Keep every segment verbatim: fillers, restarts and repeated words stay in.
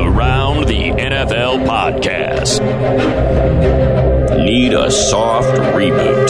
Around the N F L podcast. Need a soft reboot?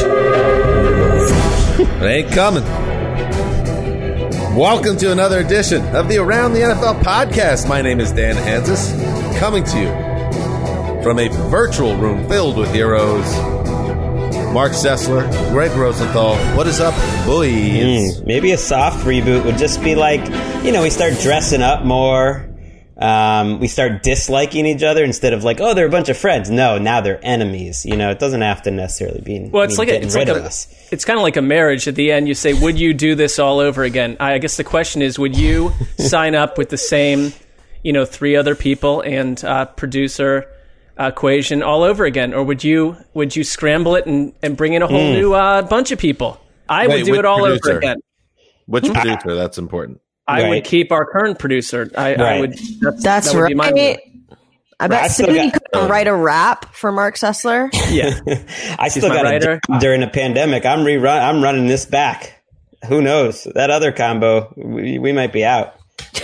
It ain't coming. Welcome to another edition of the Around the N F L podcast. My name is Dan Hansis, coming to you from a virtual room filled with heroes. Mark Sessler, Greg Rosenthal. What is up, boys? Mm, maybe a soft reboot would just be like, you know, we start dressing up more. Um, we start disliking each other instead of like, oh, they're a bunch of friends. No, now they're enemies. You know, it doesn't have to necessarily be. Well, it's like a, it's like a, it's kind of like a marriage. At the end, you say, "Would you do this all over again?" I guess the question is, would you sign up with the same, you know, three other people and uh, producer equation all over again, or would you would you scramble it and, and bring in a whole mm. new uh, bunch of people? I Wait, would do it all producer? over again. Which producer? That's important. I right. would keep our current producer. I, right. I would. That's, that's that would right. Be my I bet Cindy could write a rap for Mark Sessler. Yeah, I still got writer. a, during a pandemic. I'm rerun. I'm running this back. Who knows? That other combo, we, we might be out.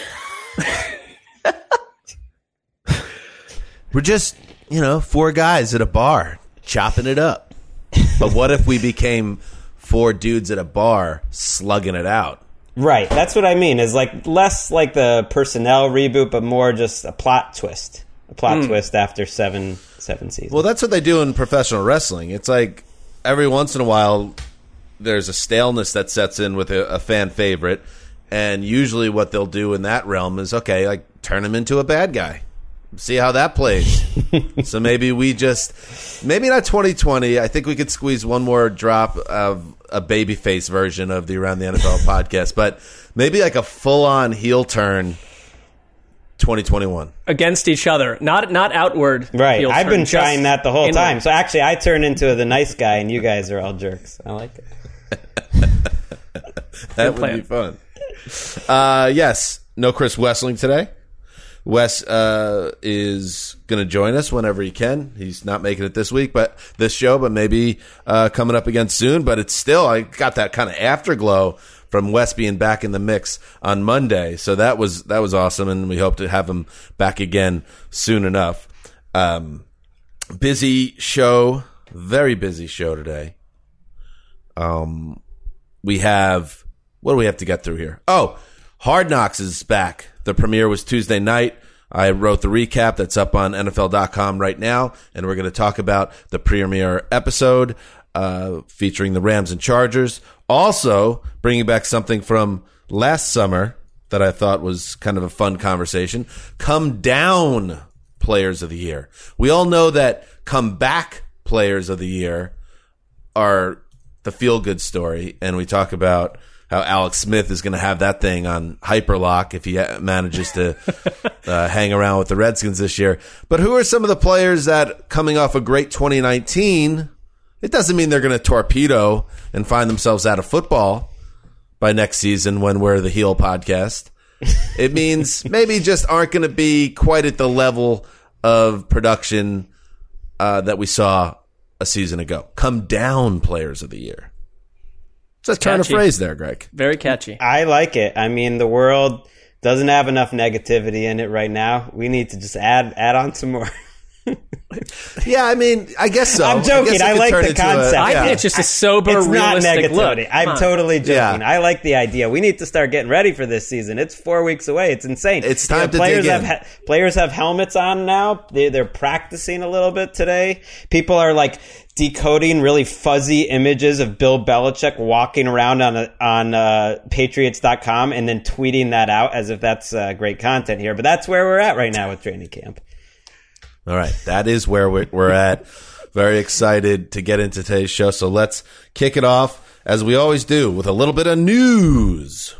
We're just, you know, four guys at a bar chopping it up. But what if we became four dudes at a bar slugging it out? Right. That's what I mean. Is like less like the personnel reboot, but more just a plot twist. A plot mm. twist after seven seven seasons. Well, that's what they do in professional wrestling. It's like every once in a while there's a staleness that sets in with a, a fan favorite, and usually what they'll do in that realm is, okay, like turn him into a bad guy. See how that plays. So maybe we just, maybe not twenty twenty. I think we could squeeze one more drop of a babyface version of the Around the N F L podcast, but maybe like a full-on heel turn twenty twenty-one. Against each other, not not outward. Right. Heel I've turn, been trying that the whole inward. time. So actually, I turn into the nice guy, and you guys are all jerks. I like it. That would be fun. Uh, yes. No Chris Wessling today. Wes uh, is going to join us whenever he can. He's not making it this week, but this show, but maybe uh, coming up again soon. But it's still, I got that kind of afterglow from Wes being back in the mix on Monday. So that was that was awesome, and we hope to have him back again soon enough. Um, busy show, very busy show today. Um, we have, what do we have to get through here? Oh, Hard Knocks is back. The premiere was Tuesday night. I wrote the recap that's up on N F L dot com right now, and we're going to talk about the premiere episode uh, featuring the Rams and Chargers. Also, bringing back something from last summer that I thought was kind of a fun conversation. Come down players of the year. We all know that comeback players of the year are the feel-good story, and we talk about how Alex Smith is going to have that thing on hyperlock if he manages to uh, hang around with the Redskins this year. But who are some of the players that, coming off a great twenty nineteen, it doesn't mean they're going to torpedo and find themselves out of football by next season when we're the Heel podcast. It means maybe just aren't going to be quite at the level of production uh, that we saw a season ago. Come down players of the year. It's a turn of phrase there, Greg. Very catchy. I like it. I mean, the world doesn't have enough negativity in it right now. We need to just add add on some more. Yeah, I mean, I guess so. I'm joking. I, I like the concept. A, I yeah. think it's just a sober, it's realistic not negativity. look. I'm totally joking. Yeah. I like the idea. We need to start getting ready for this season. It's four weeks away. It's insane. It's time you know, to players dig have in. ha- players have helmets on now. They, they're practicing a little bit today. People are like decoding really fuzzy images of Bill Belichick walking around on a, on uh, Patriots dot com and then tweeting that out as if that's uh, great content here. But that's where we're at right now with training camp. All right, that is where we're, we're at. Very excited to get into today's show. So let's kick it off, as we always do, with a little bit of news.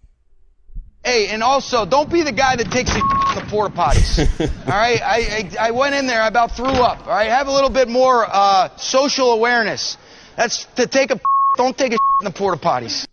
Hey, and also, don't be the guy that takes a in the porta potties. All right? I, I I went in there, I about threw up. All right? Have a little bit more uh, social awareness. That's to take a don't take a in the porta potties.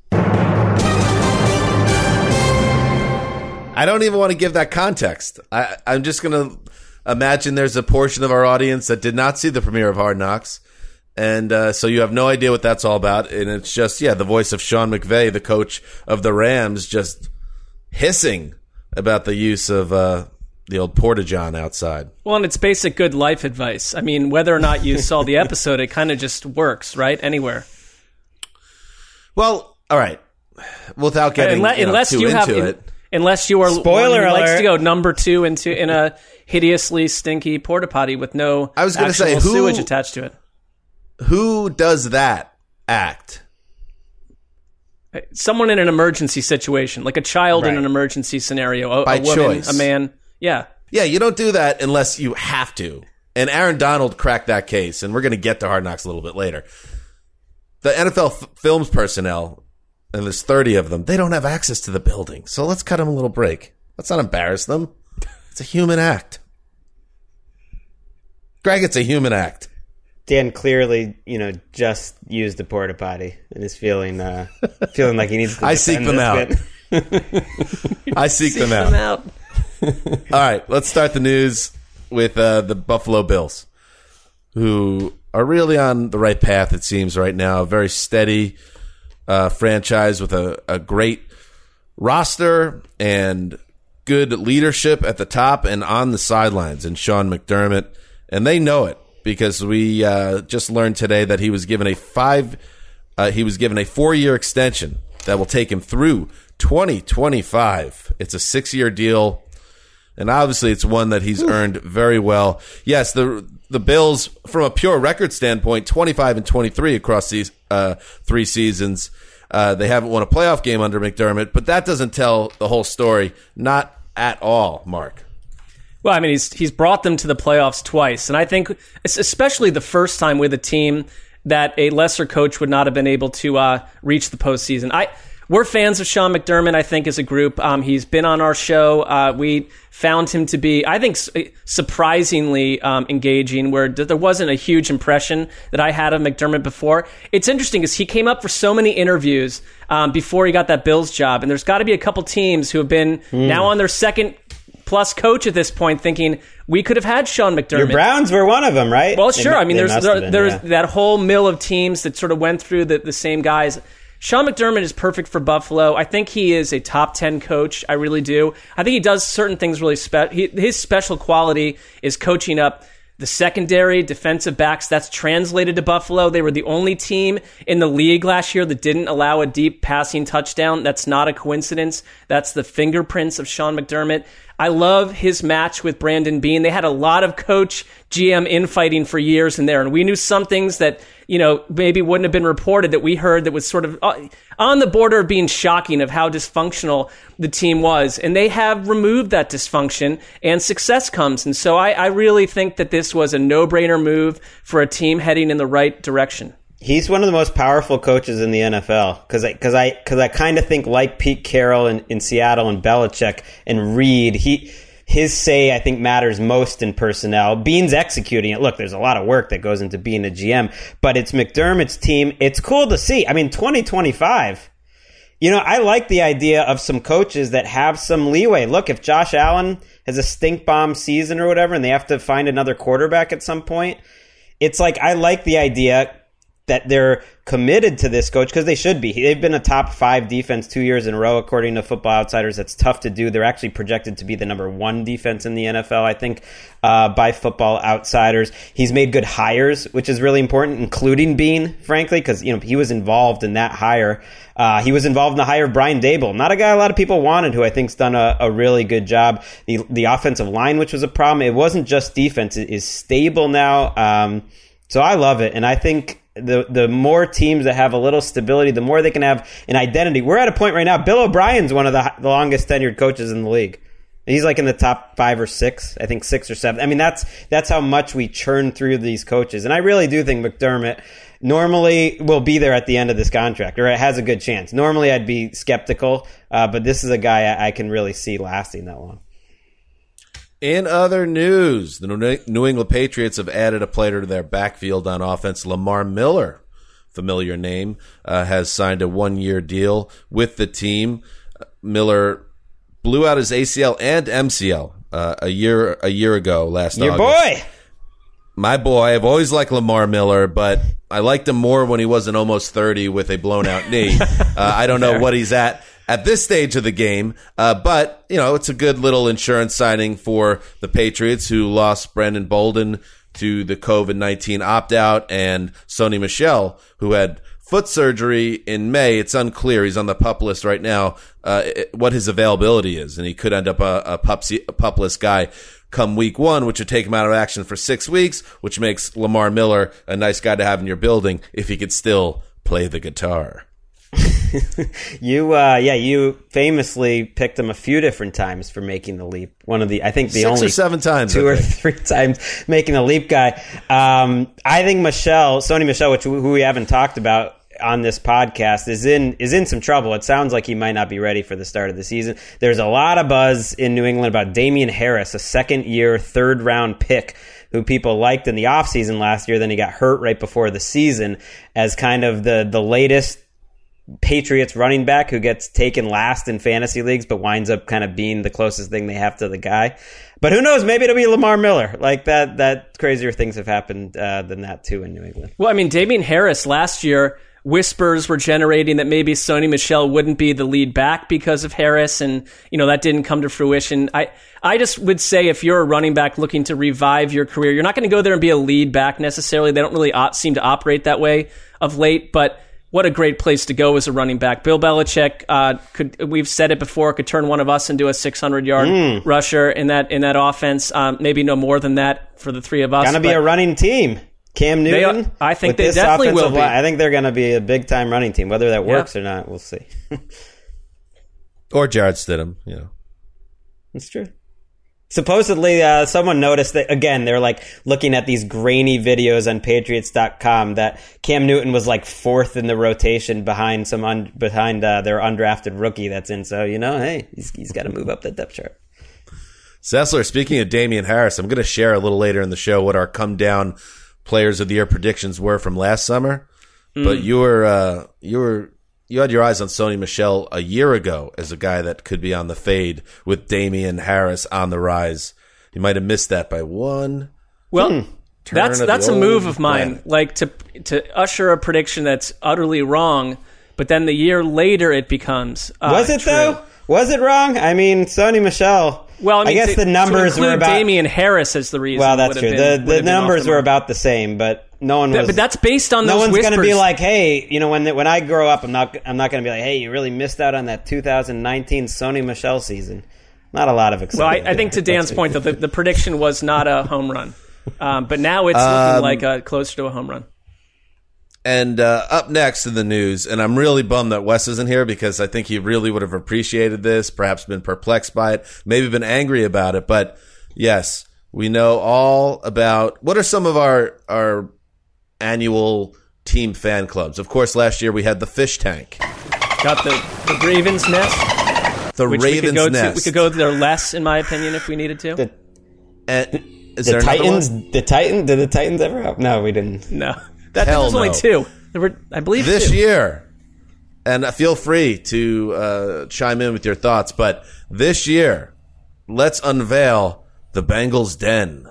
I don't even want to give that context. I, I'm just going to imagine there's a portion of our audience that did not see the premiere of Hard Knocks. And uh, so you have no idea what that's all about. And it's just, yeah, the voice of Sean McVay, the coach of the Rams, just hissing about the use of uh, the old porta-john outside. Well, and it's basic good life advice. I mean, whether or not you saw the episode, it kind of just works, right? Anywhere. Well, all right. Without getting unless, you know, unless too you into have, it. Unless you are Spoiler one who likes alert. to go number two into in a hideously stinky porta potty with no I was gonna actual say, who- sewage attached to it. Who does that act? Someone in an emergency situation, like a child in Right. an emergency scenario, a, By a woman, choice. a man. Yeah. Yeah, you don't do that unless you have to. And Aaron Donald cracked that case, and we're going to get to Hard Knocks a little bit later. The N F L f- films personnel, and there's thirty of them, they don't have access to the building. So let's cut them a little break. Let's not embarrass them. It's a human act. Greg, it's a human act. Dan clearly, you know, just used the porta potty and is feeling uh, feeling like he needs to. I seek defend them this out. bit. I seek, Seek them out. them out. All right, let's start the news with uh, the Buffalo Bills, who are really on the right path, it seems, right now. A very steady uh, franchise with a, a great roster and good leadership at the top and on the sidelines in Sean McDermott. And they know it because we uh, just learned today that he was given a five, uh, he was given a four-year extension that will take him through twenty twenty-five. It's a six-year deal. And obviously, it's one that he's earned very well. Yes, the the Bills, from a pure record standpoint, twenty-five and twenty-three across these uh, three seasons. Uh, they haven't won a playoff game under McDermott, but that doesn't tell the whole story. Not at all, Mark. Well, I mean, he's he's brought them to the playoffs twice, and I think it's especially the first time with a team that a lesser coach would not have been able to uh, reach the postseason. I. We're fans of Sean McDermott, I think, as a group. Um, he's been on our show. Uh, we found him to be, I think, surprisingly um, engaging, where there wasn't a huge impression that I had of McDermott before. It's interesting because he came up for so many interviews um, before he got that Bills job, and there's got to be a couple teams who have been mm. now on their second plus coach at this point thinking, we could have had Sean McDermott. Your Browns were one of them, right? Well, sure. They, I mean, there's there, been, there's yeah. that whole mill of teams that sort of went through the, the same guys. Sean McDermott is perfect for Buffalo. I think he is a top ten coach. I really do. I think he does certain things really special. His special quality is coaching up the secondary, defensive backs. That's translated to Buffalo. They were the only team in the league last year that didn't allow a deep passing touchdown. That's not a coincidence. That's the fingerprints of Sean McDermott. I love his match with Brandon Beane. They had a lot of coach G M infighting for years in there, and we knew some things that, you know, maybe wouldn't have been reported that we heard that was sort of on the border of being shocking of how dysfunctional the team was. And they have removed that dysfunction, and success comes. And so I, I really think that this was a no-brainer move for a team heading in the right direction. He's one of the most powerful coaches in the N F L because I because I because I kind of think like Pete Carroll in, in Seattle and Belichick and Reed, he his say I think matters most in personnel. Beane's executing it. Look, there's a lot of work that goes into being a G M, but it's McDermott's team. It's cool to see. I mean, twenty twenty-five. You know, I like the idea of some coaches that have some leeway. Look, if Josh Allen has a stink bomb season or whatever, and they have to find another quarterback at some point, it's like I like the idea that they're committed to this coach because they should be. They've been a top five defense two years in a row, according to Football Outsiders. That's tough to do. They're actually projected to be the number one defense in the N F L, I think, uh, by Football Outsiders. He's made good hires, which is really important, including Beane, frankly, because you know he was involved in that hire. Uh, he was involved in the hire of Brian Daboll, not a guy a lot of people wanted, who I think's done a, a really good job. The the offensive line, which was a problem, it wasn't just defense; it is stable now. Um, so I love it, and I think. The the more teams that have a little stability, the more they can have an identity. We're at a point right now. Bill O'Brien's one of the, the longest tenured coaches in the league. He's like in the top five or six, I think six or seven. I mean, that's that's how much we churn through these coaches. And I really do think McDermott normally will be there at the end of this contract, or it has a good chance. Normally, I'd be skeptical, uh, but this is a guy I, I can really see lasting that long. In other news, the New England Patriots have added a player to their backfield on offense. Lamar Miller, familiar name, uh, has signed a one-year deal with the team. Miller blew out his A C L and M C L uh, a year a year ago last Your August. boy! My boy. I've always liked Lamar Miller, but I liked him more when he wasn't almost thirty with a blown-out knee. Uh, I don't know what he's at at this stage of the game. Uh, but, you know, it's a good little insurance signing for the Patriots, who lost Brandon Bolden to the covid nineteen opt-out, and Sony Michel, who had foot surgery in May. It's unclear. He's on the PUP list right now, uh, it, what his availability is, and he could end up a, a, pupsy, a PUP-less guy come week one, which would take him out of action for six weeks, which makes Lamar Miller a nice guy to have in your building if he could still play the guitar. you, uh, yeah, you famously picked him a few different times for making the leap. One of the, I think the Six only or seven times, two or three times making a leap guy. Um, I think Michel, Sony Michel, which who we haven't talked about on this podcast, is in is in some trouble. It sounds like he might not be ready for the start of the season. There's a lot of buzz in New England about Damian Harris, a second-year, third-round pick who people liked in the offseason last year. Then he got hurt right before the season as kind of the the latest Patriots running back who gets taken last in fantasy leagues but winds up kind of being the closest thing they have to the guy. But who knows? Maybe it'll be Lamar Miller. Like that, that crazier things have happened uh, than that too in New England. Well, I mean, Damian Harris last year, whispers were generating that maybe Sony Michel wouldn't be the lead back because of Harris, and you know that didn't come to fruition. I I just would say if you're a running back looking to revive your career, you're not going to go there and be a lead back necessarily. They don't really op- seem to operate that way of late, but what a great place to go as a running back. Bill Belichick, uh, could we've said it before, could turn one of us into a six hundred yard mm. rusher in that in that offense. Um, maybe no more than that for the three of us. Gonna be a running team. Cam Newton. They, I think they definitely will be. Line, I think they're going to be a big time running team. Whether that works yeah. or not, we'll see. Or Jarrett Stidham, you know. That's true. Supposedly, uh, someone noticed that, again, they're like looking at these grainy videos on Patriots dot com that Cam Newton was like fourth in the rotation behind some un- behind uh, their undrafted rookie that's in. So, you know, hey, he's, he's got to move up the depth chart. Sessler, speaking of Damian Harris, I'm going to share a little later in the show what our come down players of the year predictions were from last summer. Mm. But you were, uh, you were, you had your eyes on Sony Michel a year ago as a guy that could be on the fade with Damian Harris on the rise. You might have missed that by one. Well, that's that's a move of mine, planet. like to to usher a prediction that's utterly wrong, but then the year later it becomes uh, was it true. though? Was it wrong? I mean, Sony Michel. Well, I, mean, I guess to, the numbers to were about Damian Harris as the reason. Well, that's true. Been, the the numbers the were about the same, but no one was. But that's based on no those one's whispers. going to be like, hey, you know, when when I grow up, I'm not I'm not going to be like, hey, you really missed out on that two thousand nineteen Sony Michel season. Not a lot of excitement. Well, I, I think to Dan's point, that the, the prediction was not a home run, um, but now it's looking um, like a, closer to a home run. And uh, up next in the news, and I'm really bummed that Wes isn't here because I think he really would have appreciated this, perhaps been perplexed by it, maybe been angry about it. But yes, we know all about what are some of our our annual team fan clubs. Of course, last year we had the Fish Tank. Got the, the Ravens Nest. The which Ravens we could go Nest. To, we could go there less, in my opinion, if we needed to. The, and, is the there Titans. one? The Titan. Did the Titans ever have? No, we didn't. No. That Hell was only no. two. There were, I believe, this two. year. And feel free to uh, chime in with your thoughts. But this year, let's unveil the Bengals Den.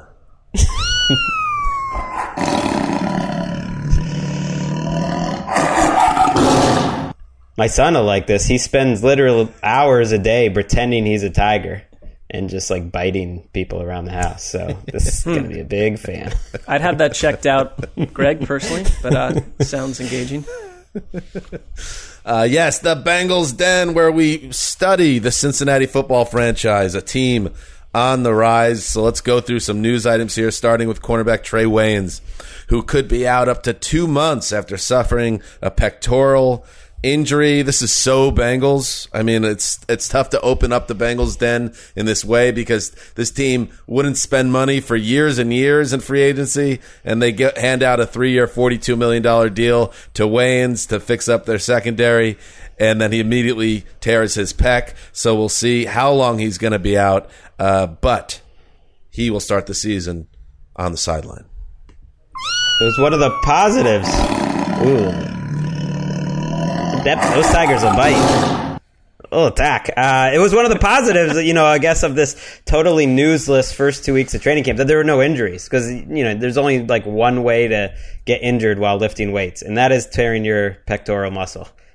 My son will like this. He spends literal hours a day pretending he's a tiger and just like biting people around the house. So this is going to be a big fan. I'd have that checked out, Greg, personally, but uh, sounds engaging. Uh, yes, the Bengals Den, where we study the Cincinnati football franchise, a team on the rise. So let's go through some news items here, starting with cornerback Trey Waynes, who could be out up to two months after suffering a pectoral injury. This is so Bengals. I mean, it's it's tough to open up the Bengals Den in this way because this team wouldn't spend money for years and years in free agency, and they get, hand out a three-year, forty-two million dollars deal to Waynes to fix up their secondary, and then he immediately tears his pec. So we'll see how long he's going to be out, uh, but he will start the season on the sideline. It was one of the positives. Ooh. That, those Tigers will bite. Oh, attack. Uh, it was one of the positives, you know, I guess, of this totally newsless first two weeks of training camp, that there were no injuries. Because, you know, there's only like one way to get injured while lifting weights, and that is tearing your pectoral muscle.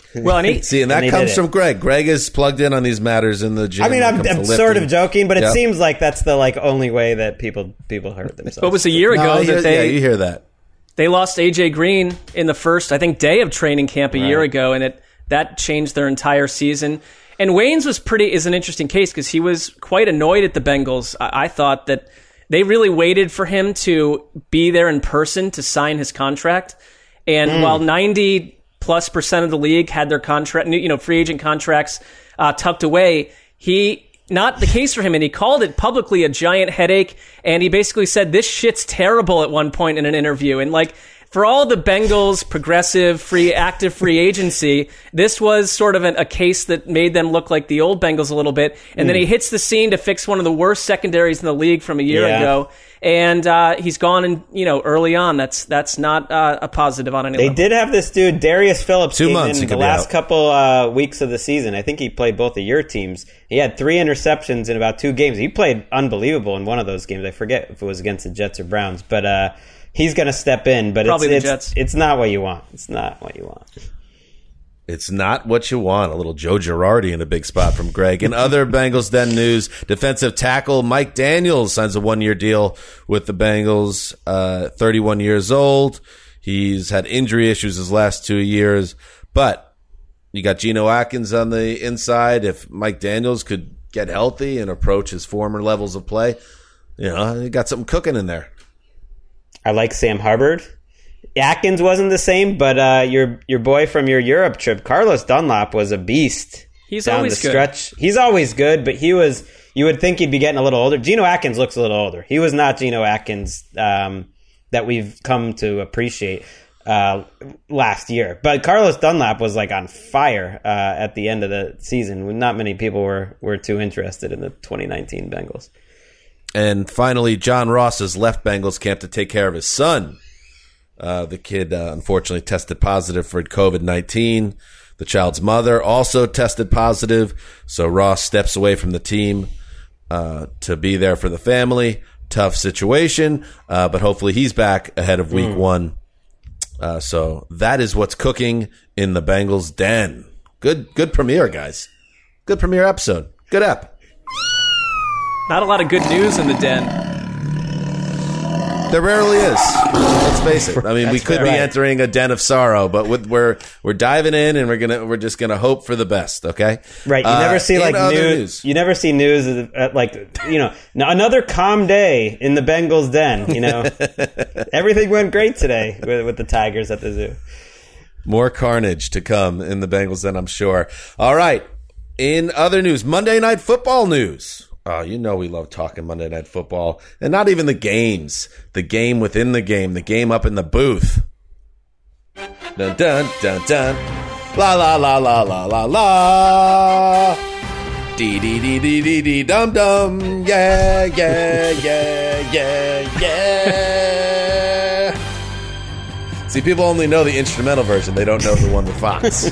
Well, and he, see, and that and comes from Greg. Greg is plugged in on these matters in the gym. I mean, I'm, I'm sort of joking, but it yep. seems like that's the like only way that people people hurt themselves. What was a year ago no, that hear, they? Yeah, you hear that. They lost A J Green in the first, I think, day of training camp a right. year ago, and it that changed their entire season. And Waynes was pretty is an interesting case because he was quite annoyed at the Bengals. I, I thought that they really waited for him to be there in person to sign his contract. And mm. while ninety plus percent of the league had their contract, you know, free agent contracts uh, tucked away, he. Not the case for him, and he called it publicly a giant headache, and he basically said, this shit's terrible at one point in an interview. And, like, for all the Bengals' progressive, free, active free agency, this was sort of an, a case that made them look like the old Bengals a little bit. And mm. then he hits the scene to fix one of the worst secondaries in the league from a year yeah. ago. And uh, he's gone, and you know, early on, that's that's not uh, a positive on any They level. did have this dude, Darius Phillips, Two came months in the last couple uh, weeks of the season. I think he played both of your teams. He had three interceptions in about two games. He played unbelievable in one of those games. I forget if it was against the Jets or Browns, but uh, he's going to step in. But Probably it's, the it's, Jets. It's not what you want. It's not what you want. It's not what you want. A little Joe Girardi in a big spot from Greg. In other Bengals Den news, defensive tackle Mike Daniels signs a one-year deal with the Bengals, uh, thirty-one years old. He's had injury issues his last two years, but you got Geno Atkins on the inside. If Mike Daniels could get healthy and approach his former levels of play, you know, you got something cooking in there. I like Sam Hubbard. Atkins wasn't the same, but uh, your your boy from your Europe trip, Carlos Dunlap, was a beast. He's down always the good. stretch. He's always good, but he was. You would think he'd be getting a little older. Geno Atkins looks a little older. He was not Geno Atkins um, that we've come to appreciate uh, last year. But Carlos Dunlap was like on fire uh, at the end of the season. Not many people were were too interested in the twenty nineteen Bengals. And finally, John Ross has left Bengals camp to take care of his son. Uh, the kid, uh, unfortunately, tested positive for covid nineteen. The child's mother also tested positive. So Ross steps away from the team uh, to be there for the family. Tough situation, uh, but hopefully he's back ahead of week mm. one. Uh, so that is what's cooking in the Bengals den. Good, good premiere, guys. Good premiere episode. Good ep. Not a lot of good news in the den. There rarely is. Let's face it. I mean, we could fair, be right. entering a den of sorrow, but with, we're we're diving in, and we're gonna we're just gonna hope for the best. Okay, right? You uh, never see like news, news. You never see news of, uh, like you know another calm day in the Bengals den. You know, everything went great today with, with the Tigers at the zoo. More carnage to come in the Bengals den, I'm sure. All right. In other news, Monday Night Football news. Oh, you know we love talking Monday Night Football. And not even the games. The game within the game. The game up in the booth. Dun, dun, dun, dun. La, la, la, la, la, la, la. Dee, dee, dee, dee, dee, dee, dum, dum. Yeah, yeah, yeah, yeah, yeah. See, people only know the instrumental version. They don't know the one with Fox.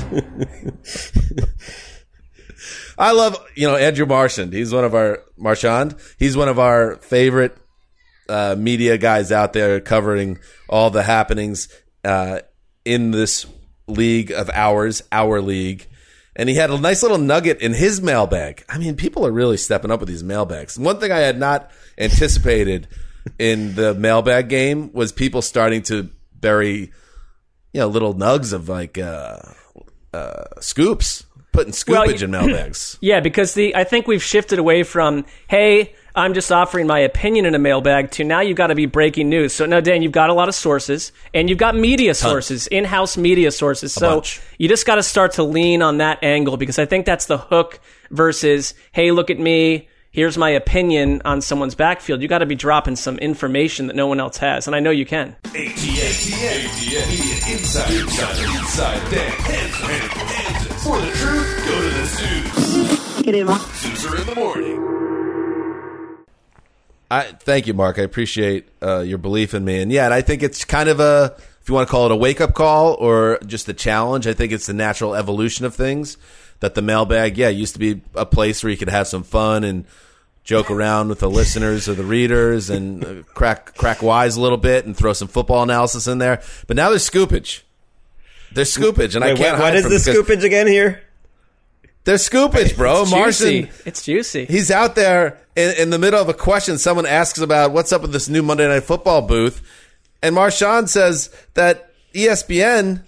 I love, you know, Andrew Marchand. He's one of our, Marchand. He's one of our favorite uh, media guys out there covering all the happenings uh, in this league of ours, our league. And he had a nice little nugget in his mailbag. I mean, people are really stepping up with these mailbags. One thing I had not anticipated in the mailbag game was people starting to bury, you know, little nugs of like uh, uh, scoops. Putting scoopage well, in mailbags. Yeah, because the I think we've shifted away from, hey, I'm just offering my opinion in a mailbag, to now you've got to be breaking news. So, no, Dan, you've got a lot of sources, and you've got media sources, in-house media sources. So you just got to start to lean on that angle, because I think that's the hook versus, hey, look at me, here's my opinion on someone's backfield. You got to be dropping some information that no one else has, and I know you can. A T N, A T N, Media Inside, Inside, Inside, Dan, Hands, Hands, For the truth, go to the Zeus. Get him. Zeus are in the morning. I thank you, Mark. I appreciate uh, your belief in me. And yeah, I think it's kind of a, if you want to call it a wake-up call or just a challenge, I think it's the natural evolution of things. That the mailbag, yeah, used to be a place where you could have some fun and joke around with the listeners or the readers and uh, crack crack wise a little bit and throw some football analysis in there. But now there's scoopage. There's scoopage, and Wait, I can't what, hide what is from the it because scoopage again here? There's scoopage, bro. It's Martian, juicy. It's juicy. he's out there in, in the middle of a question. Someone asks about what's up with this new Monday Night Football booth, and Marchand says that E S P N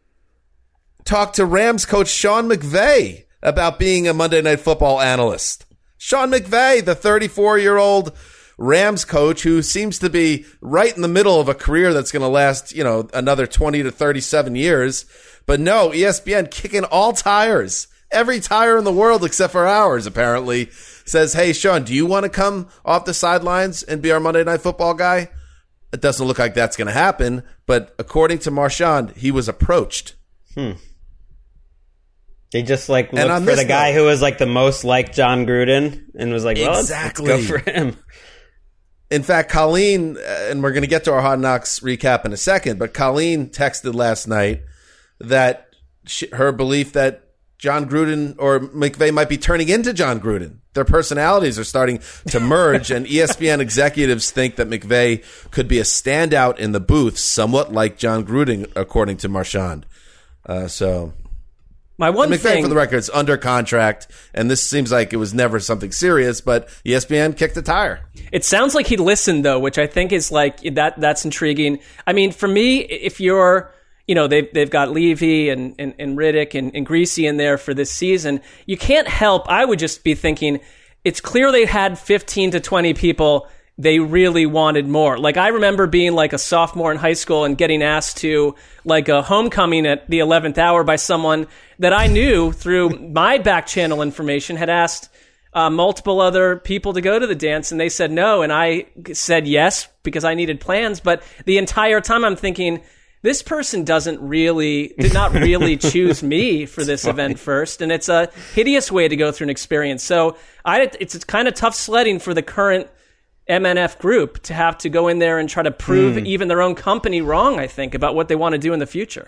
talked to Rams coach Sean McVay about being a Monday Night Football analyst. Sean McVay, the thirty-four-year-old Rams coach who seems to be right in the middle of a career that's going to last, you know, another twenty to thirty-seven years. But no, E S P N kicking all tires. Every tire in the world except for ours, apparently, says, hey, Sean, do you want to come off the sidelines and be our Monday Night Football guy? It doesn't look like that's going to happen. But according to Marchand, he was approached. Hmm. They just like And looked on for this the guy note- who was like the most like John Gruden and was like, well, let's- Exactly. let's go for him. In fact, Colleen, uh, and we're going to get to our Hard Knocks recap in a second, but Colleen texted last night that she, her belief that John Gruden or McVay might be turning into John Gruden. Their personalities are starting to merge, and E S P N executives think that McVay could be a standout in the booth, somewhat like John Gruden, according to Marchand. Uh, so, My one McVay, thing, for the record, is under contract, and this seems like it was never something serious, but E S P N kicked the tire. it sounds like he listened though, which I think is like that. That's intriguing. I mean, for me, if you're, you know, they've they've got Levy and and, and Riddick and, and Greasy in there for this season. You can't help. I would just be thinking, it's clear they had fifteen to twenty people. They really wanted more. Like, I remember being like a sophomore in high school and getting asked to like a homecoming at the eleventh hour by someone that I knew through my back channel information had asked uh, multiple other people to go to the dance, and they said no. And I said yes because I needed plans. But the entire time I'm thinking, this person doesn't really, did not really choose me for this event first. And it's a hideous way to go through an experience. So I, it's, it's kind of tough sledding for the current M N F group to have to go in there and try to prove mm. even their own company wrong, I think, about what they want to do in the future.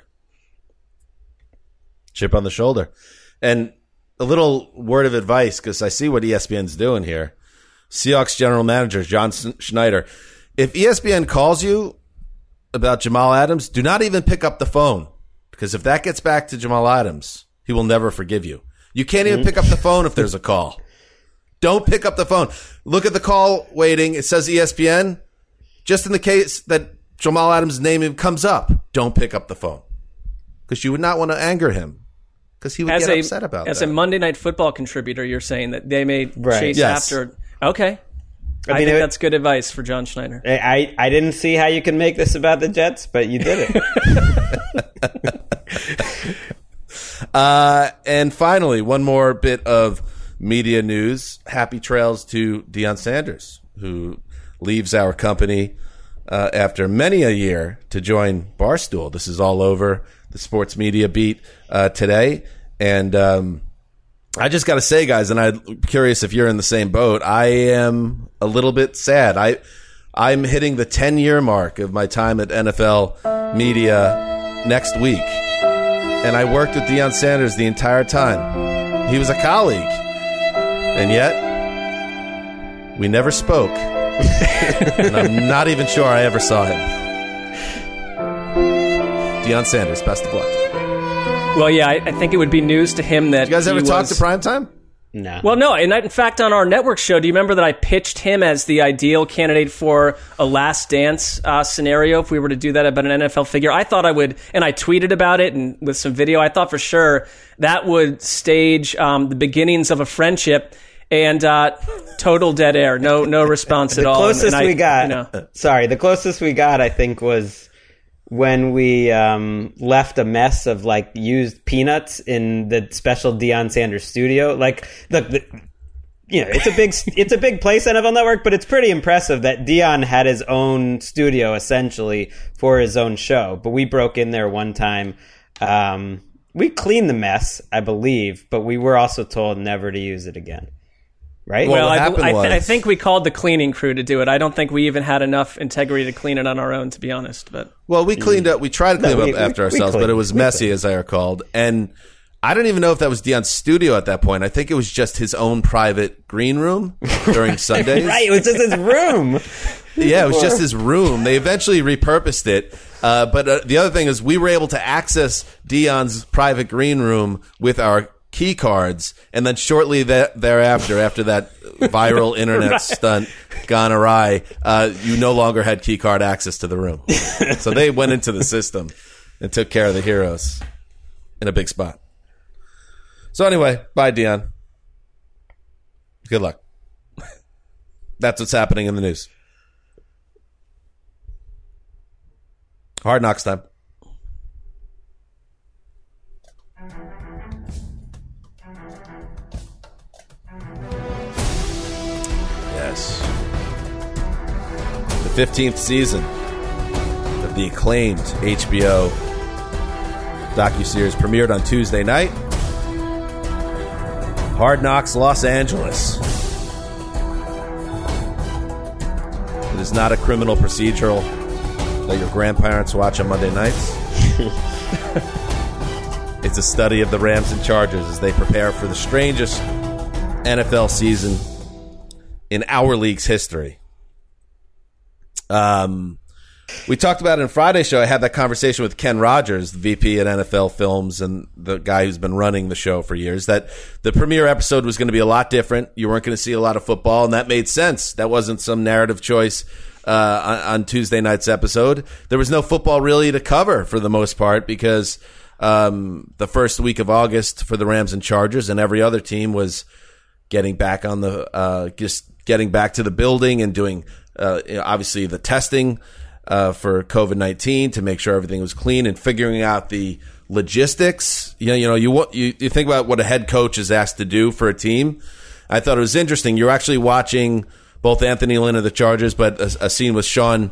Chip on the shoulder. And a little word of advice, because I see what E S P N's doing here. Seahawks general manager John Schneider. If E S P N calls you about Jamal Adams, do not even pick up the phone, because if that gets back to Jamal Adams, he will never forgive you. You can't even pick up the phone if there's a call. Don't pick up the phone. Look at the call waiting. It says E S P N. Just in the case that Jamal Adams' name comes up, don't pick up the phone, because you would not want to anger him, because he would as get a, upset about as that. As a Monday Night Football contributor, you're saying that they may Right. chase Yes. after. Okay. I, I mean, think it- that's good advice for John Schneider. I, I didn't see how you can make this about the Jets, but you did it. Uh, and finally, one more bit of media news. Happy trails to Deion Sanders, who leaves our company uh, after many a year to join Barstool. This is all over the sports media beat uh, today. And um, I just got to say, guys, and I'm curious if you're in the same boat, I am a little bit sad. I, I'm hitting the ten-year mark of my time at N F L Media next week. And I worked with Deion Sanders the entire time. He was a colleague. And yet, we never spoke. And I'm not even sure I ever saw him. Deion Sanders, best of luck. Well, yeah, I, I think it would be news to him that Did you guys ever he talk was, to Primetime? No. Well, no. And in fact, on our network show, do you remember that I pitched him as the ideal candidate for a Last Dance uh, scenario if we were to do that about an N F L figure? I thought I would, and I tweeted about it and with some video. I thought for sure that would stage um, the beginnings of a friendship. And uh, total dead air. No, no response at the all. closest and, and I, we got, you know, sorry, the closest we got, I think, was when we um, left a mess of like used peanuts in the special Deion Sanders studio. Like, look, the, you know, it's a big, it's a big place, N F L Network, but it's pretty impressive that Deion had his own studio essentially for his own show. But we broke in there one time. Um, we cleaned the mess, I believe, but we were also told never to use it again. Right? Well, well, what I, happened I, th- was- I think we called the cleaning crew to do it. I don't think we even had enough integrity to clean it on our own, to be honest. But Well, we cleaned up. We tried to clean No, we- up after we- we ourselves, cleaned. but it was We messy, cleaned. as I recalled. And I don't even know if that was Deion's studio at that point. I think it was just his own private green room during Sundays. Right, it was just his room. Yeah, it was just his room. They eventually repurposed it. Uh, but uh, the other thing is we were able to access Dion's private green room with our key cards, and then shortly that, thereafter, after that viral internet right. stunt gone awry, uh, you no longer had key card access to the room. So they went into the system and took care of the heroes in a big spot. So anyway, bye, Dion. Good luck. That's what's happening in the news. Hard Knocks time. Yes. The fifteenth season of the acclaimed H B O docuseries premiered on Tuesday night. Hard Knocks Los Angeles. It is not a criminal procedural that your grandparents watch on Monday nights. It's a study of the Rams and Chargers as they prepare for the strangest N F L season in our league's history. Um, we talked about it in Friday's show. I had that conversation with Ken Rogers, the V P at N F L Films and the guy who's been running the show for years, that the premiere episode was going to be a lot different. You weren't going to see a lot of football, and that made sense. That wasn't some narrative choice uh, on, on Tuesday night's episode. There was no football really to cover for the most part because um, the first week of August for the Rams and Chargers and every other team was getting back on the uh, just getting back to the building and doing uh, you know, obviously the testing uh, for COVID nineteen to make sure everything was clean and figuring out the logistics. You know, you know, you want you, you think about what a head coach is asked to do for a team. I thought it was interesting. You're actually watching both Anthony Lynn of the Chargers, but a, a scene with Sean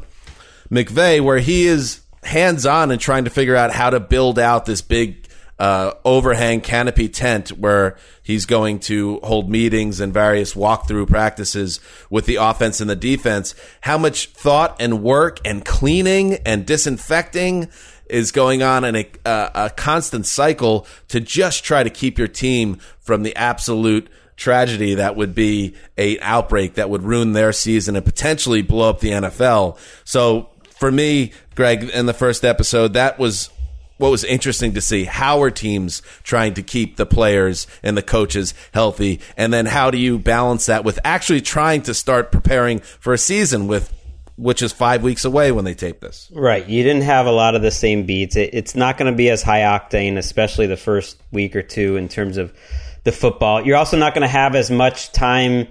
McVay where he is hands-on and trying to figure out how to build out this big uh, overhang canopy tent where he's going to hold meetings and various walkthrough practices with the offense and the defense. How much thought and work and cleaning and disinfecting is going on in a, uh, a constant cycle to just try to keep your team from the absolute tragedy that would be a outbreak that would ruin their season and potentially blow up the N F L. So for me, Greg, in the first episode, that was what was interesting to see. How are teams trying to keep the players and the coaches healthy? And then how do you balance that with actually trying to start preparing for a season with which is five weeks away when they tape this? Right. You didn't have a lot of the same beats. It, it's not going to be as high octane, especially the first week or two in terms of the football. You're also not going to have as much time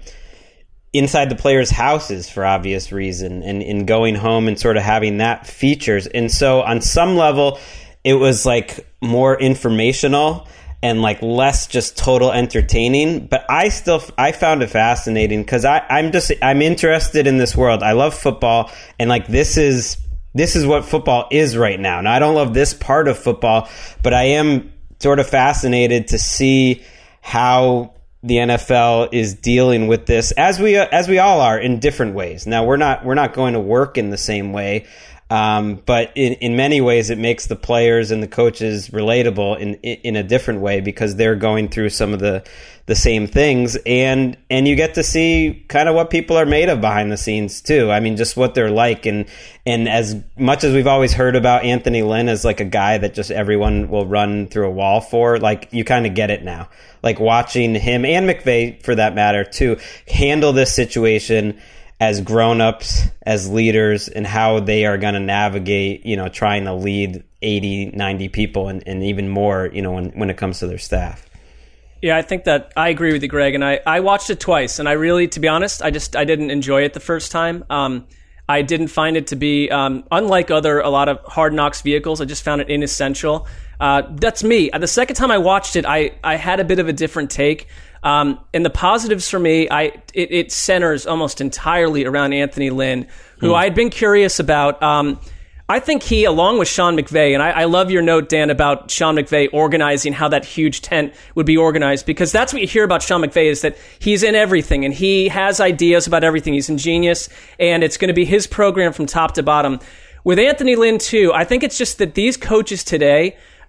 inside the players' houses for obvious reason and in going home and sort of having that features. And so on some level, it was like more informational and like less just total entertaining. But I still, I found it fascinating because I, I'm just, I'm interested in this world. I love football. And like, this is, this is what football is right now. Now, I don't love this part of football, but I am sort of fascinated to see how the N F L is dealing with this, as we as we all are in different ways. Now we're not we're not going to work in the same way, um, but in, in many ways it makes the players and the coaches relatable in in a different way because they're going through some of the the same things, and and you get to see kind of what people are made of behind the scenes too. I mean, just what they're like, and and as much as we've always heard about Anthony Lynn as like a guy that just everyone will run through a wall for, like you kind of get it now. Like watching him and McVay, for that matter, too, handle this situation as grown-ups, as leaders, and how they are going to navigate, you know, trying to lead eighty, ninety people and, and even more, you know, when, when it comes to their staff. Yeah, I think that I agree with you, Greg. And I, I watched it twice, and I really, to be honest, I just I didn't enjoy it the first time. Um, I didn't find it to be, um, unlike other, a lot of Hard Knocks vehicles, I just found it inessential. Uh, that's me. The second time I watched it, I, I had a bit of a different take. Um, and the positives for me, I it, it centers almost entirely around Anthony Lynn, who hmm. I had been curious about. Um, I think he, along with Sean McVay, and I, I love your note, Dan, about Sean McVay organizing how that huge tent would be organized, because that's what you hear about Sean McVay is that he's in everything and he has ideas about everything. He's ingenious, and it's going to be his program from top to bottom. With Anthony Lynn, too, I think it's just that these coaches today,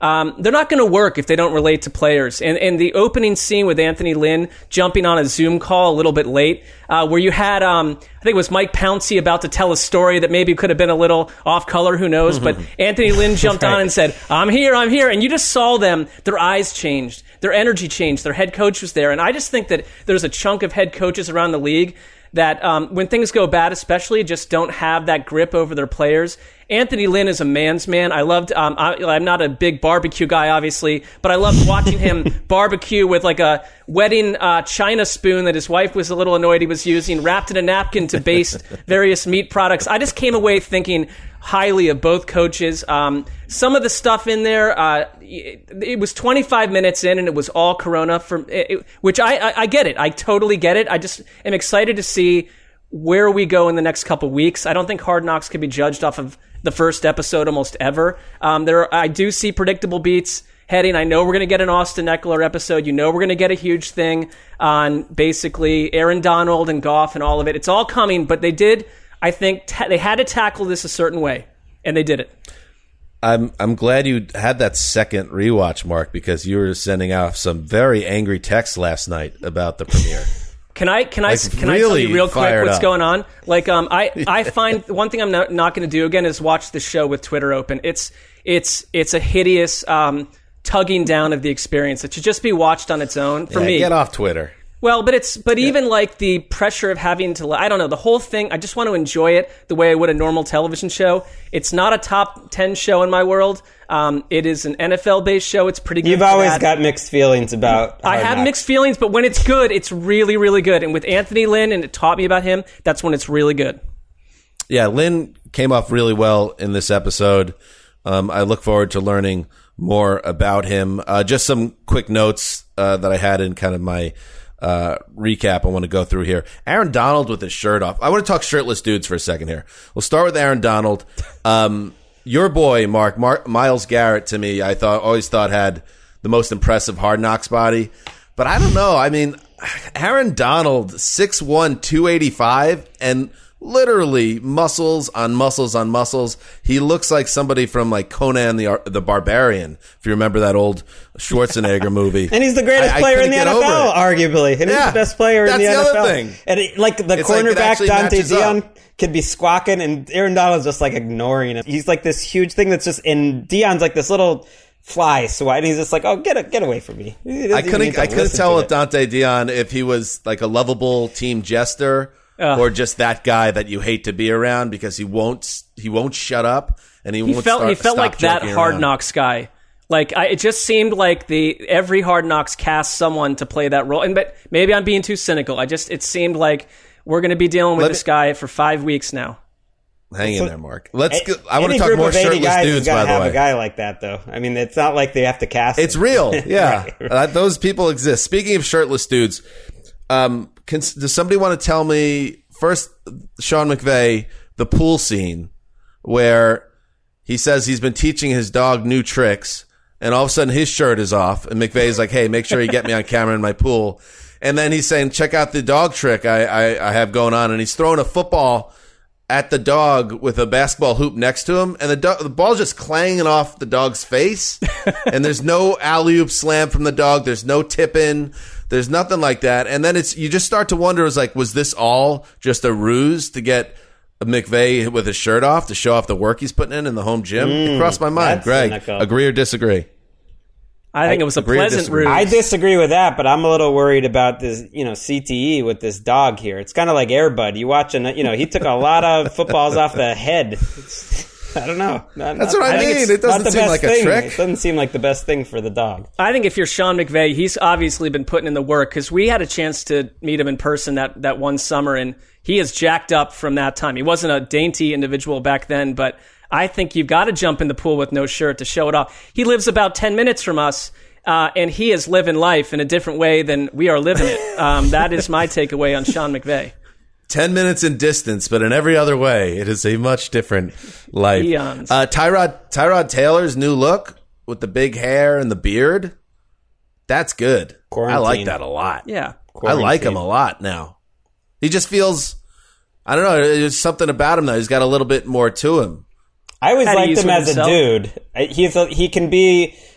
Um, they're not going to work if they don't relate to players. And, and the opening scene with Anthony Lynn jumping on a Zoom call a little bit late, uh, where you had, um, I think it was Mike Pouncey about to tell a story that maybe could have been a little off color, who knows? But Anthony Lynn jumped right on and said, I'm here, I'm here. And you just saw them, their eyes changed, their energy changed, their head coach was there. And I just think that there's a chunk of head coaches around the league that um, when things go bad, especially, just don't have that grip over their players. Anthony Lynn is a man's man. I loved, um, I, I'm not a big barbecue guy, obviously, but I loved watching him barbecue with like a wedding uh, china spoon that his wife was a little annoyed he was using, wrapped in a napkin to baste various meat products. I just came away thinking highly of both coaches. Um, some of the stuff in there, uh, it, it was twenty-five minutes in and it was all Corona, for, it, which I, I, I get it. I totally get it. I just am excited to see where we go in the next couple weeks. I don't think Hard Knocks can be judged off of the first episode almost ever. Um, there, are, I do see predictable beats heading. I know we're going to get an Austin Eckler episode. You know we're going to get a huge thing on basically Aaron Donald and Goff and all of it. It's all coming, but they did, I think, ta- they had to tackle this a certain way, and they did it. I'm I'm glad you had that second rewatch, Mark, because you were sending out some very angry texts last night about the premiere. Can I can I like can really I tell you real quick what's up. going on? Like um I, I find one thing I'm not, not going to do again is watch the show with Twitter open. It's it's it's a hideous um tugging down of the experience. It should just be watched on its own for yeah, me. Get off Twitter. Well, but it's but yeah. even like the pressure of having to, I don't know, the whole thing, I just want to enjoy it the way I would a normal television show. It's not a top ten show in my world. Um, it is an N F L-based show. It's pretty good. You've always that. got mixed feelings about I have Knocks. mixed feelings, but when it's good, it's really, really good. And with Anthony Lynn, and it taught me about him, that's when it's really good. Yeah, Lynn came off really well in this episode. Um, I look forward to learning more about him. Uh, just some quick notes uh, that I had in kind of my uh, recap I want to go through here. Aaron Donald with his shirt off. I want to talk shirtless dudes for a second here. We'll start with Aaron Donald. Um, your boy, Mark, Mark, Myles Garrett, to me, I thought always thought had the most impressive Hard Knocks body. But I don't know. I mean, Aaron Donald, six one, two eighty-five, and literally muscles on muscles on muscles. He looks like somebody from like Conan the the Barbarian, if you remember that old Schwarzenegger movie. And he's the greatest I, player I in the N F L, arguably. And yeah, he's the best player in the N F L. That's the other thing. And it, like the it's cornerback like Dante Dion could be squawking, and Aaron Donald's just like ignoring him. He's like this huge thing that's just, and Dion's like this little fly swat, and he's just like, oh, get a, get away from me. I couldn't I couldn't tell with Dante Dion if he was like a lovable team jester uh, or just that guy that you hate to be around because he won't he won't shut up and he, he won't felt start, he felt like that Hard around. Knocks guy. Like I, it just seemed like the every Hard Knocks cast someone to play that role. And but maybe I'm being too cynical. I just it seemed like we're going to be dealing with Let this me, guy for five weeks now. Hang in there, Mark. Let's. Go, I want to talk more shirtless dudes. By the have way, a guy like that, though. I mean, it's not like they have to cast. It's him. real, yeah. right, right. Uh, those people exist. Speaking of shirtless dudes, um, can, does somebody want to tell me first, Sean McVay, the pool scene where he says he's been teaching his dog new tricks, and all of a sudden his shirt is off, and McVay's like, "Hey, make sure you get me on camera in my pool." And then he's saying, "Check out the dog trick I, I, I have going on," and he's throwing a football at the dog with a basketball hoop next to him, and the do- the ball's just clanging off the dog's face, and there's no alley-oop slam from the dog, there's no tip-in, there's nothing like that, and then it's you just start to wonder, was like, was this all just a ruse to get McVay with his shirt off, to show off the work he's putting in in the home gym? Mm, it crossed my mind. Greg, cynical. Agree or disagree? I think I it was a pleasant ruse. I disagree with that, but I'm a little worried about this, you know, C T E with this dog here. It's kind of like Air Bud. You watch, and you know, he took a lot of footballs off the head. It's, I don't know. Not, That's not, what I, I mean. It doesn't seem like thing. a trick. It doesn't seem like the best thing for the dog. I think if you're Sean McVay, he's obviously been putting in the work because we had a chance to meet him in person that, that one summer, and he is jacked up from that time. He wasn't a dainty individual back then, but I think you've got to jump in the pool with no shirt to show it off. He lives about ten minutes from us. Uh, and he is living life in a different way than we are living it. Um, that is my takeaway on Sean McVay. Ten minutes in distance, but in every other way, it is a much different life. Eons. Uh, Tyrod Tyrod Taylor's new look with the big hair and the beard, that's good. Quarantine. I like that a lot. Yeah. Quarantine. I like him a lot now. He just feels, I don't know, there's something about him that he's got a little bit more to him. I always liked him as himself? a dude. He's a, he can be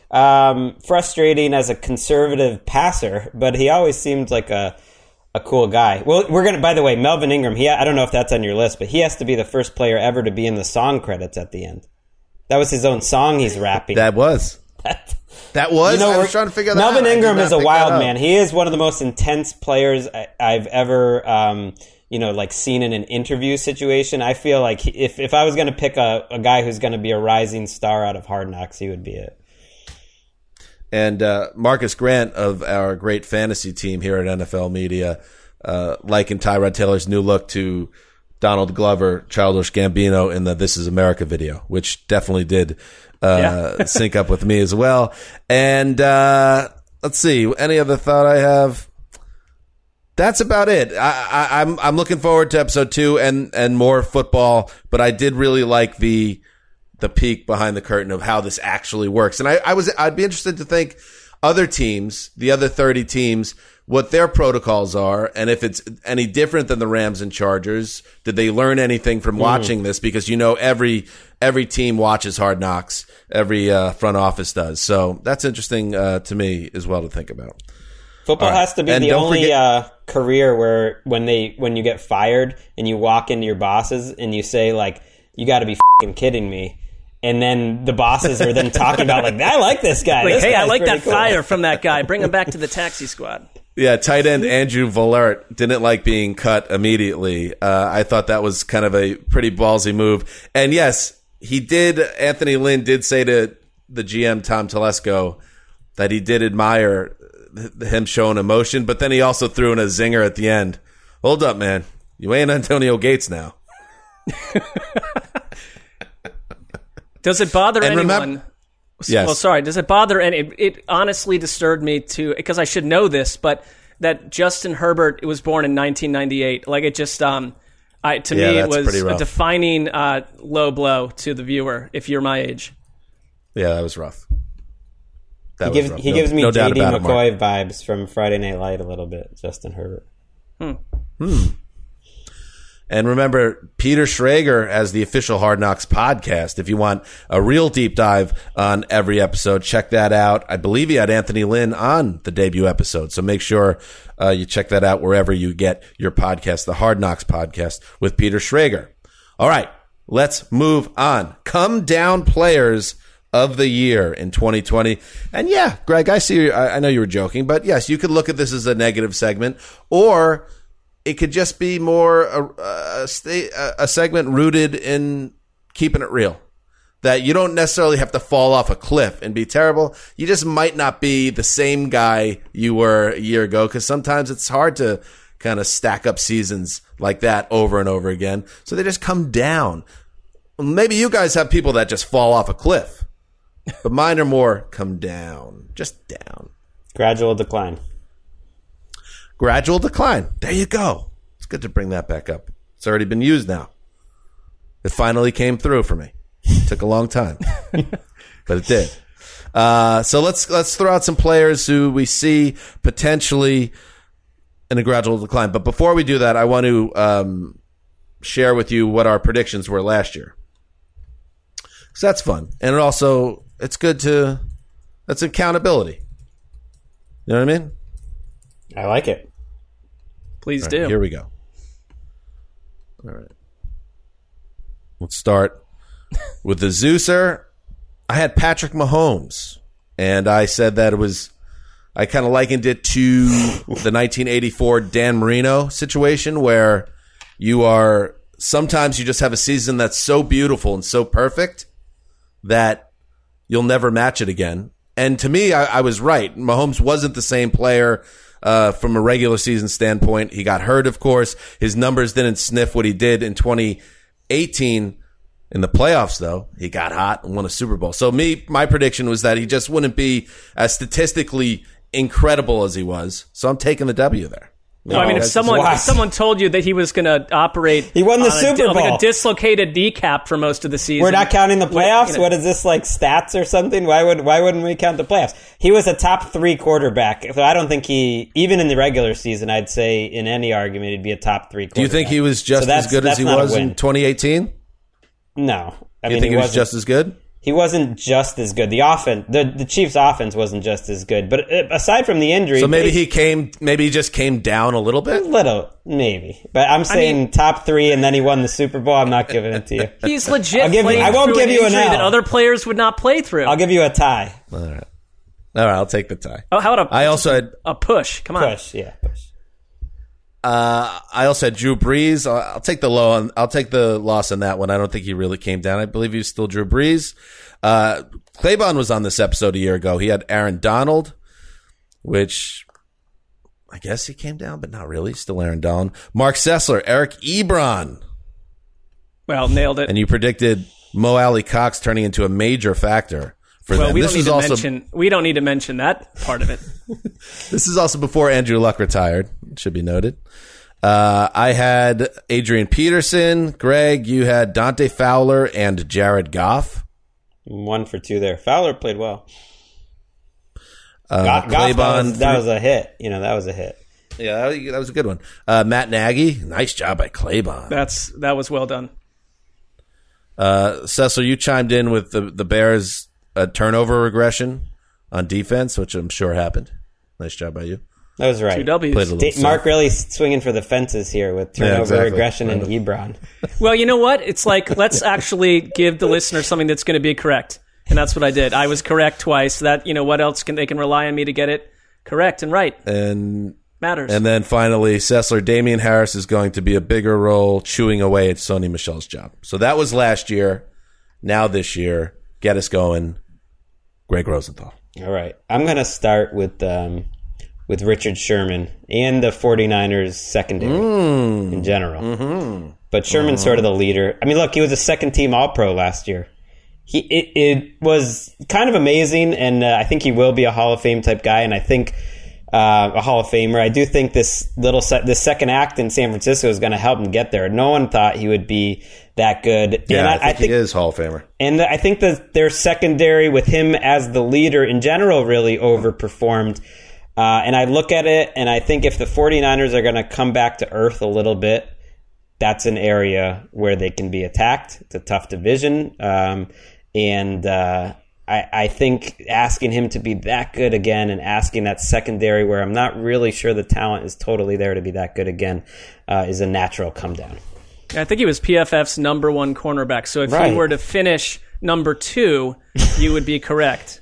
um, frustrating as a conservative passer, but he always seemed like a a cool guy. Well, we're gonna. By the way, Melvin Ingram. He I don't know if that's on your list, but he has to be the first player ever to be in the song credits at the end. That was his own song he's rapping. That was. That was. You know, I was trying to figure that Melvin out. Melvin Ingram is a wild man. He is one of the most intense players I, I've ever, um, you know, like seen in an interview situation. I feel like he, if if I was going to pick a, a guy who's going to be a rising star out of Hard Knocks, he would be it. And uh, Marcus Grant of our great fantasy team here at N F L Media uh, likened Tyrod Taylor's new look to Donald Glover, Childish Gambino in the This Is America video, which definitely did uh, yeah. sync up with me as well. And uh, let's see, any other thought I have? That's about it. I, I, I'm I'm looking forward to episode two and, and more football, but I did really like the the peek behind the curtain of how this actually works. And I, I was I'd be interested to think other teams, the other thirty teams, what their protocols are, and if it's any different than the Rams and Chargers. Did they learn anything from watching mm. this? Because you know every every team watches Hard Knocks, every uh, front office does. So that's interesting uh, to me as well to think about. Football right. has to be and the only forget- uh, career where when they when you get fired and you walk into your bosses and you say like, "You got to be f***ing kidding me." And then the bosses are then talking about like, I like this guy. Like, this hey, I like that cool. fire from that guy. Bring him back to the taxi squad. Yeah, tight end Andrew Valert didn't like being cut immediately. Uh, I thought that was kind of a pretty ballsy move. And yes, he did. Anthony Lynn did say to the G M Tom Telesco that he did admire him showing emotion, but then he also threw in a zinger at the end. Hold up, man. You ain't Antonio Gates now. Does it bother and anyone? Remember, yes. Well, sorry. Does it bother any? It, it honestly disturbed me to because I should know this, but that Justin Herbert was born in nineteen ninety-eight. Like it just, um, I to yeah, me it was a defining uh, low blow to the viewer. If you're my age, yeah, that was rough. That he, was gives, rough. he no, gives me no J D McCoy it, vibes from Friday Night Light a little bit. Justin Herbert. Hmm. Hmm. And remember, Peter Schrager as the official Hard Knocks podcast. If you want a real deep dive on every episode, check that out. I believe he had Anthony Lynn on the debut episode. So make sure uh, you check that out wherever you get your podcast, the Hard Knocks podcast with Peter Schrager. All right, let's move on. Come down players of the year in twenty twenty. And yeah, Greg, I see you. I, I know you were joking, but yes, you could look at this as a negative segment, or it could just be more a, a, a segment rooted in keeping it real. That you don't necessarily have to fall off a cliff and be terrible. You just might not be the same guy you were a year ago, because sometimes it's hard to kind of stack up seasons like that over and over again. So they just come down. Maybe you guys have people that just fall off a cliff, but mine are more come down, just down. Gradual decline. Gradual decline. There you go. It's good to bring that back up. It's already been used now. It finally came through for me. It took a long time, but it did. Uh, so let's let's throw out some players who we see potentially in a gradual decline. But before we do that, I want to um, share with you what our predictions were last year. So that's fun, and it also it's good to that's accountability. You know what I mean? I like it. Please right, do. Here we go. All right. Let's start with the Zeuser. I had Patrick Mahomes, and I said that it was, I kind of likened it to the nineteen eighty-four Dan Marino situation where you are, sometimes you just have a season that's so beautiful and so perfect that you'll never match it again. And to me, I, I was right. Mahomes wasn't the same player Uh, from a regular season standpoint. He got hurt, of course. His numbers didn't sniff what he did in twenty eighteen in the playoffs, though. He got hot and won a Super Bowl. So me, my prediction was that he just wouldn't be as statistically incredible as he was. So I'm taking the W there. No, I mean, if someone if someone told you that he was going to operate, he won the Super a, Bowl, like a dislocated kneecap for most of the season. We're not counting the playoffs. You know, what is this, like stats or something? Why would why wouldn't we count the playoffs? He was a top three quarterback. So I don't think he, even in the regular season, I'd say in any argument he'd be a top three quarterback. Do you think he was just so as good as he was in twenty eighteen? No, I Do you mean, think he, he was just as good? he wasn't just as good. The offense, the, the Chiefs' offense wasn't just as good. But aside from the injury, so maybe they, he came, maybe he just came down a little bit. A little, maybe. But I'm saying I mean, top three, and then he won the Super Bowl. I'm not giving it to you. He's legit. I'll give you, I won't give an you an L that other players would not play through. I'll give you a tie. All right, all right. I'll take the tie. Oh, how about a? I also had a push. Come on, push. Yeah, push. Uh, I also had Drew Brees. I'll, I'll take the low on. I'll take the loss on that one. I don't think he really came down. I believe he was still Drew Brees. Uh, Claybon was on this episode a year ago. He had Aaron Donald, which I guess he came down, but not really. Still Aaron Donald. Mark Sessler, Eric Ebron. Well, nailed it. And you predicted Mo Alley Cox turning into a major factor for well, them. We this don't, need to also, mention, we don't need to mention that part of it. This is also before Andrew Luck retired. It should be noted. Uh, I had Adrian Peterson. Greg, you had Dante Fowler and Jared Goff. One for two there. Fowler played well. Uh, Goff, Goff, that, was, that was a hit. You know, that was a hit. Yeah, that was a good one. Uh, Matt Nagy, nice job by Claybon. That's that was well done. Uh, Cecil, you chimed in with the the Bears' uh, turnover regression on defense, which I'm sure happened. Nice job by you. That was right. Two W's. D- Mark really swinging for the fences here with turnover yeah, exactly. regression and Ebron. Well, you know what? It's like, let's actually give the listener something that's going to be correct. And that's what I did. I was correct twice. That, you know, what else can they can rely on me to get it correct and right? And matters. And then finally, Sessler, Damian Harris is going to be a bigger role chewing away at Sony Michel's job. So that was last year. Now this year, get us going. Greg Rosenthal. All right. I'm going to start with um, with Richard Sherman and the 49ers secondary mm. in general. Mm-hmm. But Sherman's mm-hmm. sort of the leader. I mean, look, he was a second-team All-Pro last year. He it, it was kind of amazing, and uh, I think he will be a Hall of Fame type guy, and I think uh, a Hall of Famer. I do think this little se- this second act in San Francisco is going to help him get there. No one thought he would be that good. Yeah, and I, I, think I think he is Hall of Famer. And I think that their secondary with him as the leader in general really overperformed. Uh, and I look at it, and I think if the 49ers are going to come back to earth a little bit, that's an area where they can be attacked. It's a tough division. Um, and uh, I, I think asking him to be that good again and asking that secondary where I'm not really sure the talent is totally there to be that good again uh, is a natural come down. I think he was P F F's number one cornerback. So if right. he were to finish number two, you would be correct.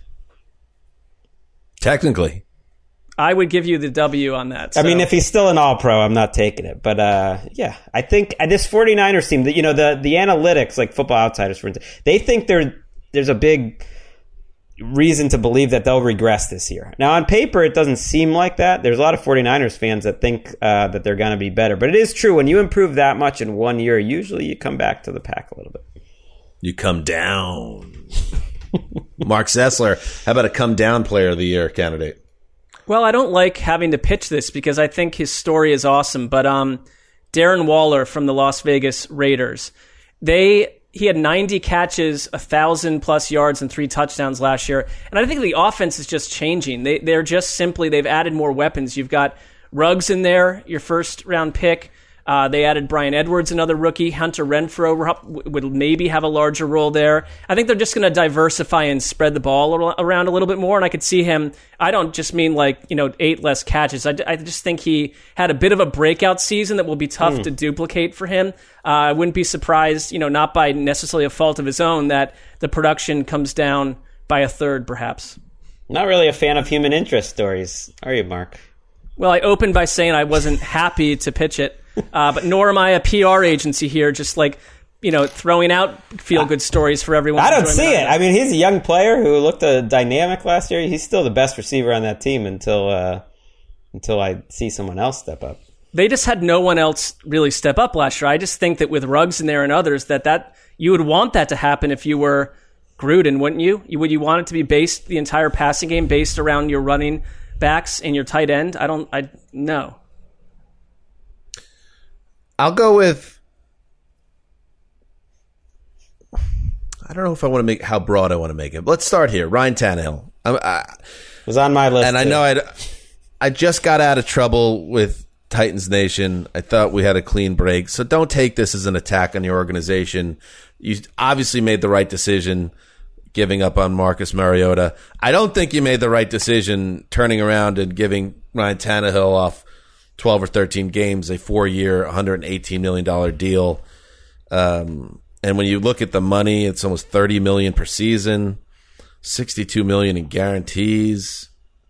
Technically. I would give you the W on that. So. I mean, if he's still an All-Pro, I'm not taking it. But, uh, yeah, I think this 49ers team, you know, the, the analytics, like Football Outsiders, for instance, they think there there's a big reason to believe that they'll regress this year. Now, on paper, it doesn't seem like that. There's a lot of 49ers fans that think uh, that they're going to be better. But it is true. When you improve that much in one year, usually you come back to the pack a little bit. You come down. Mark Sessler, how about a come down player of the year candidate? Well, I don't like having to pitch this because I think his story is awesome. But um, Darren Waller from the Las Vegas Raiders, they he had ninety catches, one thousand plus yards, and three touchdowns last year. And I think the offense is just changing. They, they're just simply, they've added more weapons. You've got Ruggs in there, your first round pick. Uh, they added Brian Edwards, another rookie. Hunter Renfrow would maybe have a larger role there. I think they're just going to diversify and spread the ball around a little bit more. And I could see him, I don't just mean like, you know, eight less catches. I, I just think he had a bit of a breakout season that will be tough mm. to duplicate for him. Uh, I wouldn't be surprised, you know, not by necessarily a fault of his own, that the production comes down by a third, perhaps. Not really a fan of human interest stories, are you, Mark? Well, I opened by saying I wasn't happy to pitch it. Uh, but nor am I a P R agency here, just like, you know, throwing out feel-good stories for everyone. I don't see it. I mean, he's a young player who looked a dynamic last year. He's still the best receiver on that team until uh, until I see someone else step up. They just had no one else really step up last year. I just think that with Ruggs in there and others, that, that you would want that to happen if you were Gruden, wouldn't you? you? Would you want it to be based, the entire passing game, based around your running backs and your tight end? I don't, I, no. I'll go with, I don't know if I want to make, how broad I want to make it. Let's start here. Ryan Tannehill. I, I was on my list. And too. I know I'd, I just got out of trouble with Titans Nation. I thought we had a clean break. So don't take this as an attack on your organization. You obviously made the right decision giving up on Marcus Mariota. I don't think you made the right decision turning around and giving Ryan Tannehill off twelve or thirteen games, a four-year, one hundred eighteen million dollars deal. Um, and when you look at the money, it's almost thirty million dollars per season, sixty-two million dollars in guarantees.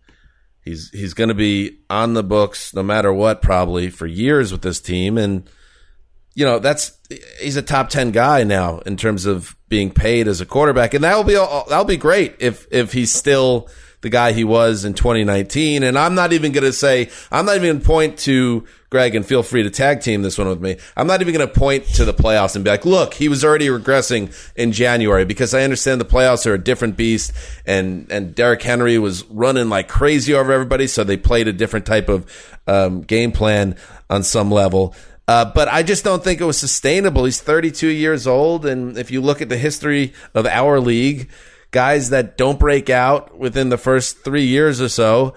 He's he's going to be on the books no matter what, probably for years with this team. And, you know, that's he's a top ten guy now in terms of being paid as a quarterback. And that will be that'll be great if if he's still the guy he was in twenty nineteen. And I'm not even going to say, I'm not even going to point to Greg, and feel free to tag team this one with me. I'm not even going to point to the playoffs and be like, look, he was already regressing in January, because I understand the playoffs are a different beast, and, and Derrick Henry was running like crazy over everybody. So they played a different type of um, game plan on some level. Uh, but I just don't think it was sustainable. He's thirty-two years old. And if you look at the history of our league, guys that don't break out within the first three years or so,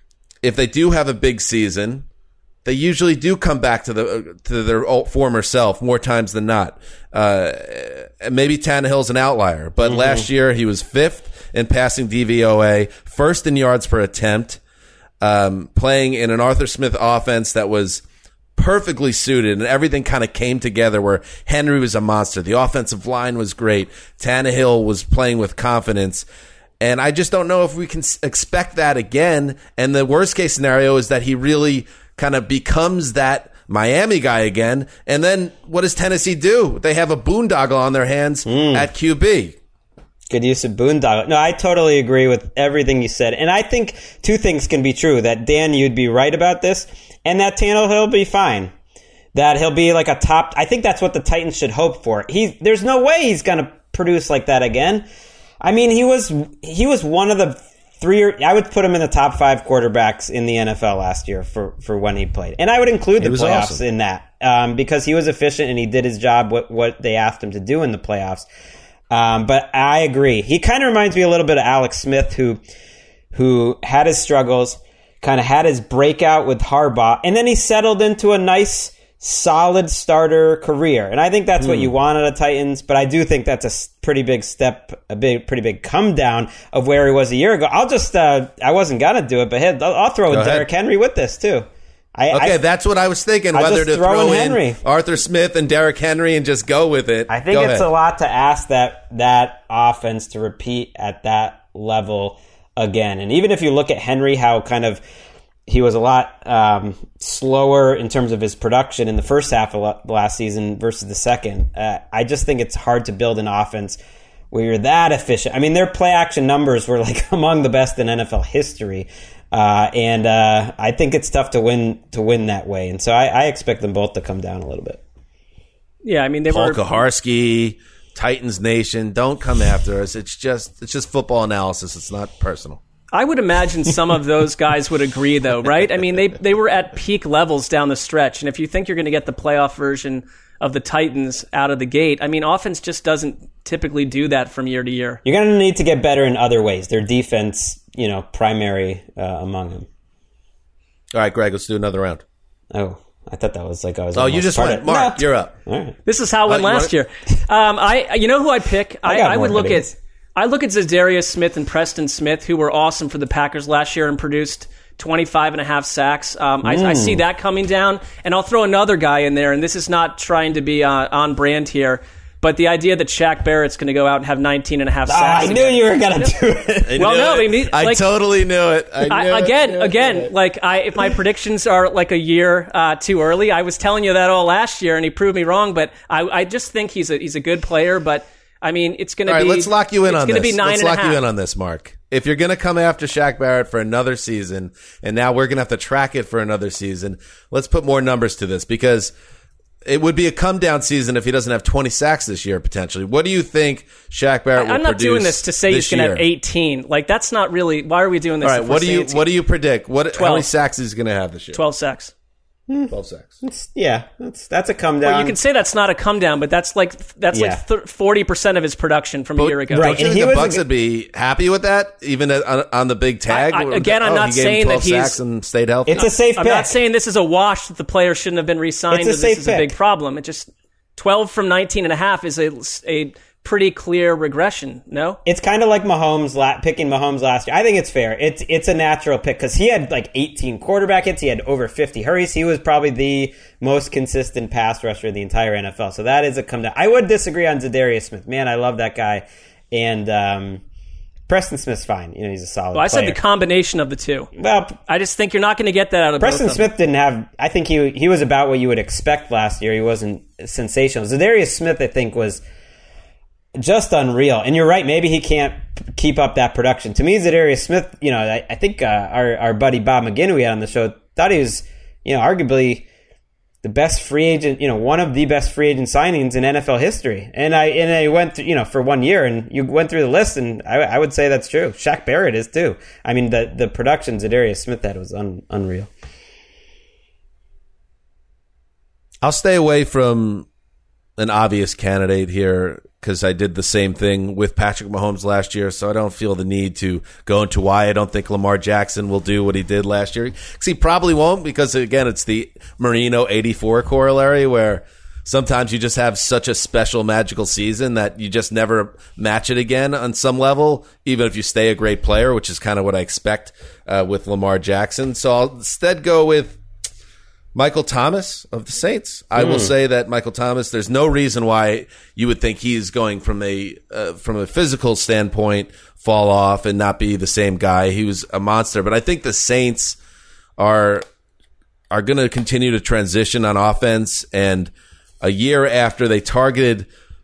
if they do have a big season, they usually do come back to the to their old, former self more times than not. Uh, maybe Tannehill's an outlier, but mm-hmm. last year he was fifth in passing D V O A, first in yards per attempt, um, playing in an Arthur Smith offense that was perfectly suited, and everything kind of came together where Henry was a monster. The offensive line was great. Tannehill was playing with confidence. And I just don't know if we can expect that again. And the worst case scenario is that he really kind of becomes that Miami guy again. And then what does Tennessee do? They have a boondoggle on their hands mm. at Q B. Good use of boondoggle. No, I totally agree with everything you said. And I think two things can be true. That, Dan, you'd be right about this, and that Tannehill will be fine. That he'll be like a top... I think that's what the Titans should hope for. He, there's no way he's going to produce like that again. I mean, he was he was one of the three... I would put him in the top five quarterbacks in the N F L last year for, for when he played. And I would include the playoffs awesome. in that um, because he was efficient and he did his job, what, what they asked him to do in the playoffs. Um, but I agree. He kind of reminds me a little bit of Alex Smith, who who had his struggles, kind of had his breakout with Harbaugh, and then he settled into a nice, solid starter career. And I think that's mm. what you want out of Titans, but I do think that's a pretty big step, a big, pretty big come down of where he was a year ago. I'll just, uh, I wasn't going to do it, but hey, I'll, I'll throw in Derrick Henry with this too. I, okay, I, that's what I was thinking, I'll whether to throw, throw in Henry. Arthur Smith and Derrick Henry and just go with it. I think go it's ahead. a lot to ask that that offense to repeat at that level again. And even if you look at Henry, how kind of he was a lot um, slower in terms of his production in the first half of the last season versus the second. Uh, I just think it's hard to build an offense where you're that efficient. I mean, their play action numbers were like among the best in N F L history. Uh, and uh, I think it's tough to win to win that way, and so I, I expect them both to come down a little bit. Yeah, I mean, they Paul were Kaharski, Titans Nation. Don't come after us. It's just it's just football analysis. It's not personal. I would imagine some of those guys would agree, though, right? I mean, they they were at peak levels down the stretch, and if you think you're going to get the playoff version of the Titans out of the gate, I mean, offense just doesn't typically do that from year to year. You're going to need to get better in other ways. Their defense, you know, primary uh, among them. All right, Greg, let's do another round. Oh, I thought that was like I was. Oh, you just went. Mark, no. You're up. All right. This is how it went uh, last year. Um, I, you know who I pick? I, I, I would look headaches. at. I look at Zadarius Smith and Preston Smith, who were awesome for the Packers last year and produced twenty-five and a half sacks. Um, mm. I, I see that coming down, and I'll throw another guy in there, and this is not trying to be uh, on brand here, but the idea that Shaq Barrett's going to go out and have nineteen and a half sacks. Oh, I knew you were going to do it. Well, no, I, mean, I like, totally knew it. I knew I, again, it. again, like I, if my predictions are like a year uh, too early, I was telling you that all last year, and he proved me wrong. But I, I just think he's a he's a good player. But I mean, it's going to be. All right, let's lock you in on this. It's going to be nine let's and a lock half. you in on this, Mark. If you're going to come after Shaq Barrett for another season, and now we're going to have to track it for another season, let's put more numbers to this, because it would be a come-down season if he doesn't have twenty sacks this year, potentially. What do you think Shaq Barrett will produce? I'm not doing this to say he's going to have eighteen. Like, that's not really... Why are we doing this? All right, what do you what do you predict? What twelve. How many sacks is he going to have this year? twelve sacks. twelve sacks. It's, yeah, that's that's a come down. Well, you can say that's not a come down, but that's like that's Yeah. like forty percent of his production from But a year ago. Right. Don't you and think he the was Bucks a- would be happy with that, even at, on, on the big tag? I- I- again, I'm Oh, not he gave him saying that twelve he's- sacks and stayed healthy. It's a safe I'm pick. not saying this is a wash that the player shouldn't have been re-signed. It's a or safe this is a pick. big problem. It just twelve from nineteen and a half is a, a pretty clear regression, no? It's kind of like Mahomes la- picking Mahomes last year. I think it's fair. It's it's a natural pick because he had like eighteen quarterback hits. He had over fifty hurries. He was probably the most consistent pass rusher in the entire N F L. So that is a come down. I would disagree on Za'Darius Smith. Man, I love that guy. And um, Preston Smith's fine. You know, he's a solid Well, I player. said the combination of the two. Well, I just think you're not going to get that out of Preston both of them. Smith didn't have. I think he he was about what you would expect last year. He wasn't sensational. Za'Darius Smith, I think, was just unreal. And you're right. Maybe he can't keep up that production. To me, Za'Darius Smith. You know, I, I think uh, our our buddy Bob McGinn, who we had on the show, thought he was, you know, arguably the best free agent, you know, one of the best free agent signings in N F L history. And I and I went through, you know, for one year, and you went through the list, and I, I would say that's true. Shaq Barrett is too. I mean, the the production Za'Darius Smith had was un, unreal. I'll stay away from an obvious candidate here because I did the same thing with Patrick Mahomes last year, so I don't feel the need to go into why I don't think Lamar Jackson will do what he did last year. Because he probably won't, because, again, it's the Marino eighty-four corollary where sometimes you just have such a special, magical season that you just never match it again on some level, even if you stay a great player, which is kind of what I expect uh, with Lamar Jackson. So I'll instead go with Michael Thomas of the Saints. I mm. will say that Michael Thomas, there's no reason why you would think he's going from a uh, from a physical standpoint fall off and not be the same guy. He was a monster. But I think the Saints are are going to continue to transition on offense. And a year after they targeted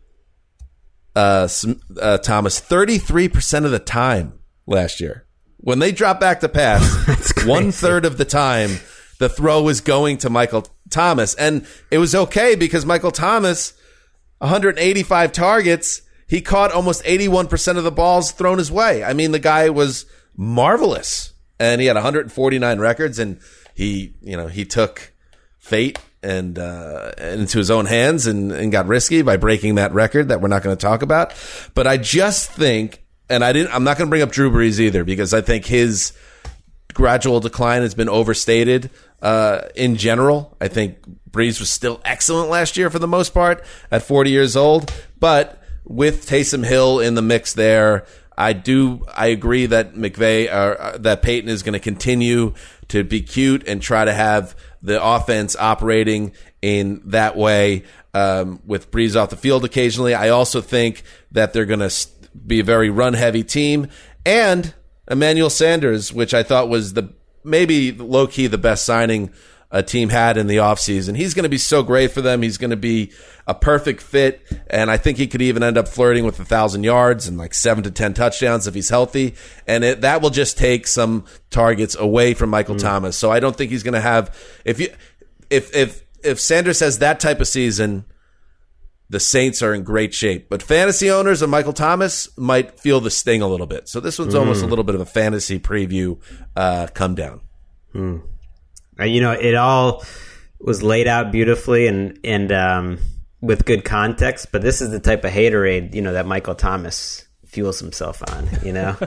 uh, uh, Thomas thirty-three percent of the time last year, when they dropped back to pass, one third of the time, the throw was going to Michael Thomas. And it was okay because Michael Thomas, one hundred eighty-five targets, he caught almost eighty-one percent of the balls thrown his way. I mean, the guy was marvelous. And he had one hundred forty-nine records, and he, you know, he took fate and uh, into his own hands and, and got risky by breaking that record that we're not going to talk about. But I just think, and I didn't, I'm not going to bring up Drew Brees either, because I think his gradual decline has been overstated. Uh, in general, I think Brees was still excellent last year for the most part at forty years old. But with Taysom Hill in the mix there, I do I agree that McVay uh, that Peyton is going to continue to be cute and try to have the offense operating in that way um, with Brees off the field occasionally. I also think that they're going to be a very run heavy team, and Emmanuel Sanders, which I thought was the maybe low-key the best signing a team had in the offseason. He's going to be so great for them. He's going to be a perfect fit, and I think he could even end up flirting with one thousand yards and like seven to ten touchdowns if he's healthy, and it, that will just take some targets away from Michael mm. Thomas. So I don't think he's going to have – if you if if if Sanders has that type of season, the Saints are in great shape. But fantasy owners of Michael Thomas might feel the sting a little bit. So this one's mm. almost a little bit of a fantasy preview uh, come down. Mm. You know, it all was laid out beautifully and, and um, with good context, but this is the type of haterade, you know, that Michael Thomas fuels himself on, you know?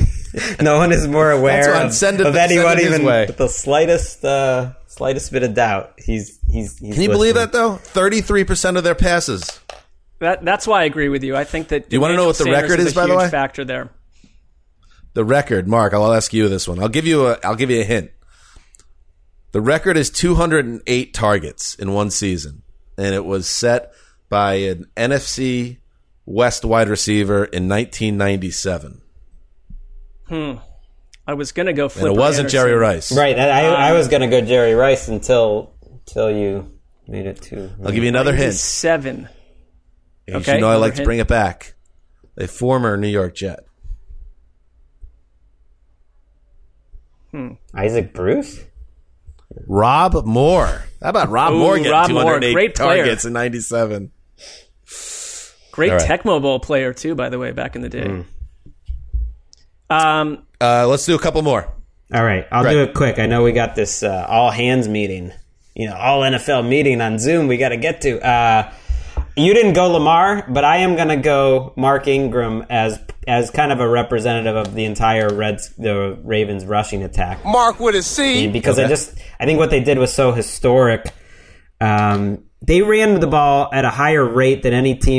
No one is more aware of, send it, of anyone even way. with the slightest uh, slightest bit of doubt. He's he's. he's Can you listening. believe that though? Thirty-three percent of their passes. That that's why I agree with you. I think that. Do you want to know what the Sanders record is, is, a by the huge way? Factor there. The record, Mark. I'll ask you this one. I'll give you a. I'll give you a hint. The record is two hundred eight targets in one season, and it was set by an N F C West wide receiver in nineteen ninety-seven. Hmm. I was going to go Flipper And it wasn't Anderson. Jerry Rice. Right. I, Um, I was going to go Jerry Rice until until you made it too. I'll give you another hint. Seven. You Okay, know I like another to bring it back. A former New York Jet. Hmm. Isaac Bruce? Rob Moore. How about Rob Ooh, Moore getting Rob two hundred eight Moore, great player. targets in ninety-seven? Great All right. Tecmo Bowl player, too, by the way, back in the day. Mm. Um, uh, let's do a couple more. All right. I'll right. do it quick. I know we got this uh, all-hands meeting, you know, all N F L meeting on Zoom we got to get to. Uh, you didn't go Lamar, but I am going to go Mark Ingram as as kind of a representative of the entire Reds, the Ravens rushing attack. Mark with a C. Because okay. I just, I think what they did was so historic. Um, they ran the ball at a higher rate than any team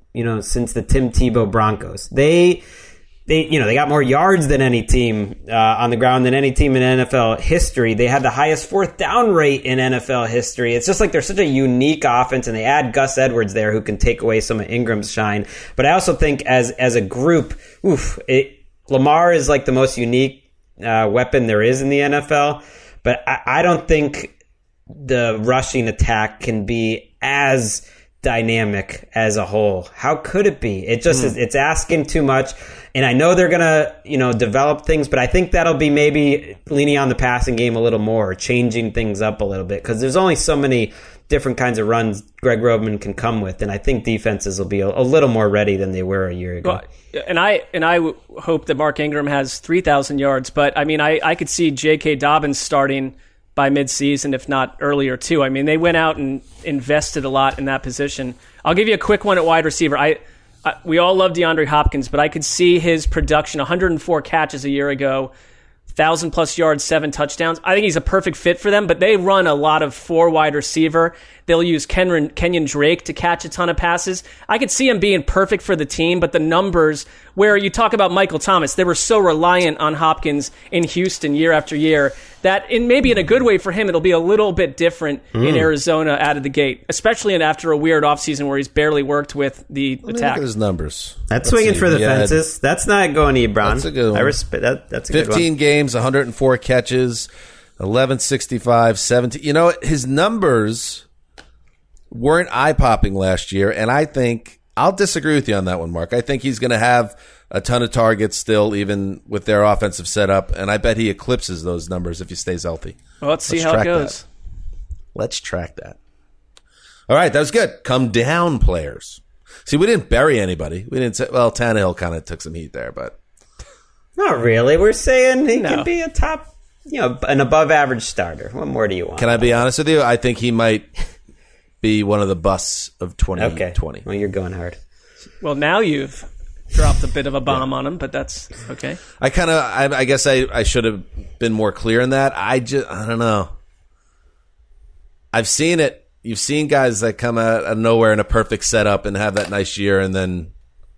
you know, since the Tim Tebow Broncos. They, they, you know, they got more yards than any team uh, on the ground than any team in N F L history. They had the highest fourth down rate in N F L history. It's just like they're such a unique offense, and they add Gus Edwards there who can take away some of Ingram's shine. But I also think as as a group, oof, it, Lamar is like the most unique uh, weapon there is in the N F L. But I, I don't think the rushing attack can be as dynamic as a whole. How could it be? It just mm. is, it's asking too much. And I know they're going to, you know, develop things, but I think that'll be maybe leaning on the passing game a little more, changing things up a little bit, because there's only so many different kinds of runs Greg Roman can come with, and I think defenses will be a, a little more ready than they were a year ago. Well, and I and I w- hope that Mark Ingram has three thousand yards, but I mean, I, I could see J K. Dobbins starting by midseason, if not earlier too. I mean, they went out and invested a lot in that position. I'll give you a quick one at wide receiver. I, I we all love DeAndre Hopkins, but I could see his production, one hundred four catches a year ago, one thousand plus yards, seven touchdowns. I think he's a perfect fit for them, but they run a lot of four wide receiver. They'll use Kenyon, Kenyon Drake to catch a ton of passes. I could see him being perfect for the team, but the numbers, where you talk about Michael Thomas, they were so reliant on Hopkins in Houston year after year that in maybe in a good way for him, it'll be a little bit different mm. in Arizona out of the gate, especially in after a weird offseason where he's barely worked with the Let attack. Look at his numbers. That's Let's swinging see. for the yeah, fences. That's not going to Ebron. That's a good one. I respect that. That's a good one. fifteen games, one hundred four catches, eleven sixty-five, seventeen. You know what? His numbers weren't eye-popping last year, and I think I'll disagree with you on that one, Mark. I think he's going to have a ton of targets still, even with their offensive setup, and I bet he eclipses those numbers if he stays healthy. Well, let's see let's how it goes. That. Let's track that. All right, that was good. Come down, players. See, we didn't bury anybody. We didn't say, well, Tannehill kind of took some heat there, but not really. We're saying he no. could be a top, you know, an above-average starter. What more do you want? Can I be honest with you? I think he might be one of the busts of twenty twenty. Okay. Well, you're going hard. Well, now you've dropped a bit of a bomb yeah. on him, but that's okay. I kind of, I, I guess I, I should have been more clear in that. I just, I don't know. I've seen it. You've seen guys that come out of nowhere in a perfect setup and have that nice year and then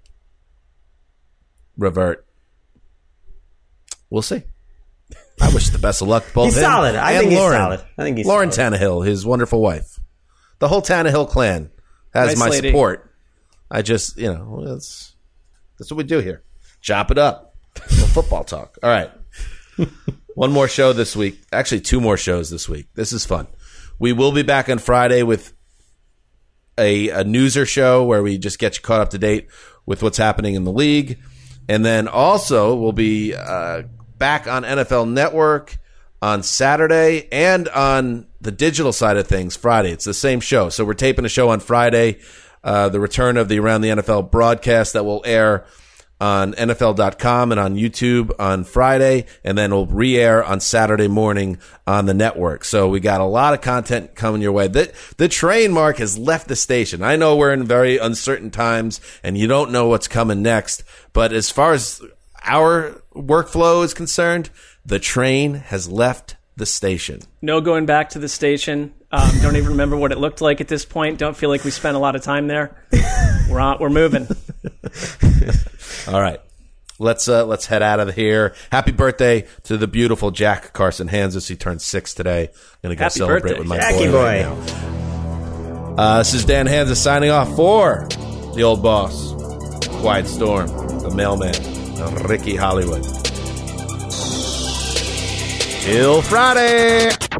revert. We'll see. I wish the best of luck to both he's him solid. I and think Lauren. he's solid. I think he's Lauren solid. Tannehill, his wonderful wife. The whole Tannehill clan has nice my lady. support. I just, you know, that's that's what we do here. Chop it up. Little football talk. All right. One more show this week. Actually, two more shows this week. This is fun. We will be back on Friday with a, a newser show where we just get you caught up to date with what's happening in the league. And then also we'll be uh, back on N F L Network on Saturday and on the digital side of things Friday. It's the same show. So we're taping a show on Friday, uh, the return of the Around the N F L broadcast that will air on N F L dot com and on YouTube on Friday, and then we'll re-air on Saturday morning on the network. So we got a lot of content coming your way. The, the train, Mark, has left the station. I know we're in very uncertain times, and you don't know what's coming next, but as far as our workflow is concerned, the train has left the station. No going back to the station. Um, don't even remember what it looked like at this point. Don't feel like we spent a lot of time there. We're on. We're moving. All right, let's uh, let's head out of here. Happy birthday to the beautiful Jack Carson Hansis. He turned six today. Gonna go Happy celebrate birthday, with my Jackie boy. boy. Right now. Uh, this is Dan Hansis signing off for the old boss, Quiet Storm, the mailman, Ricky Hollywood. Till Friday.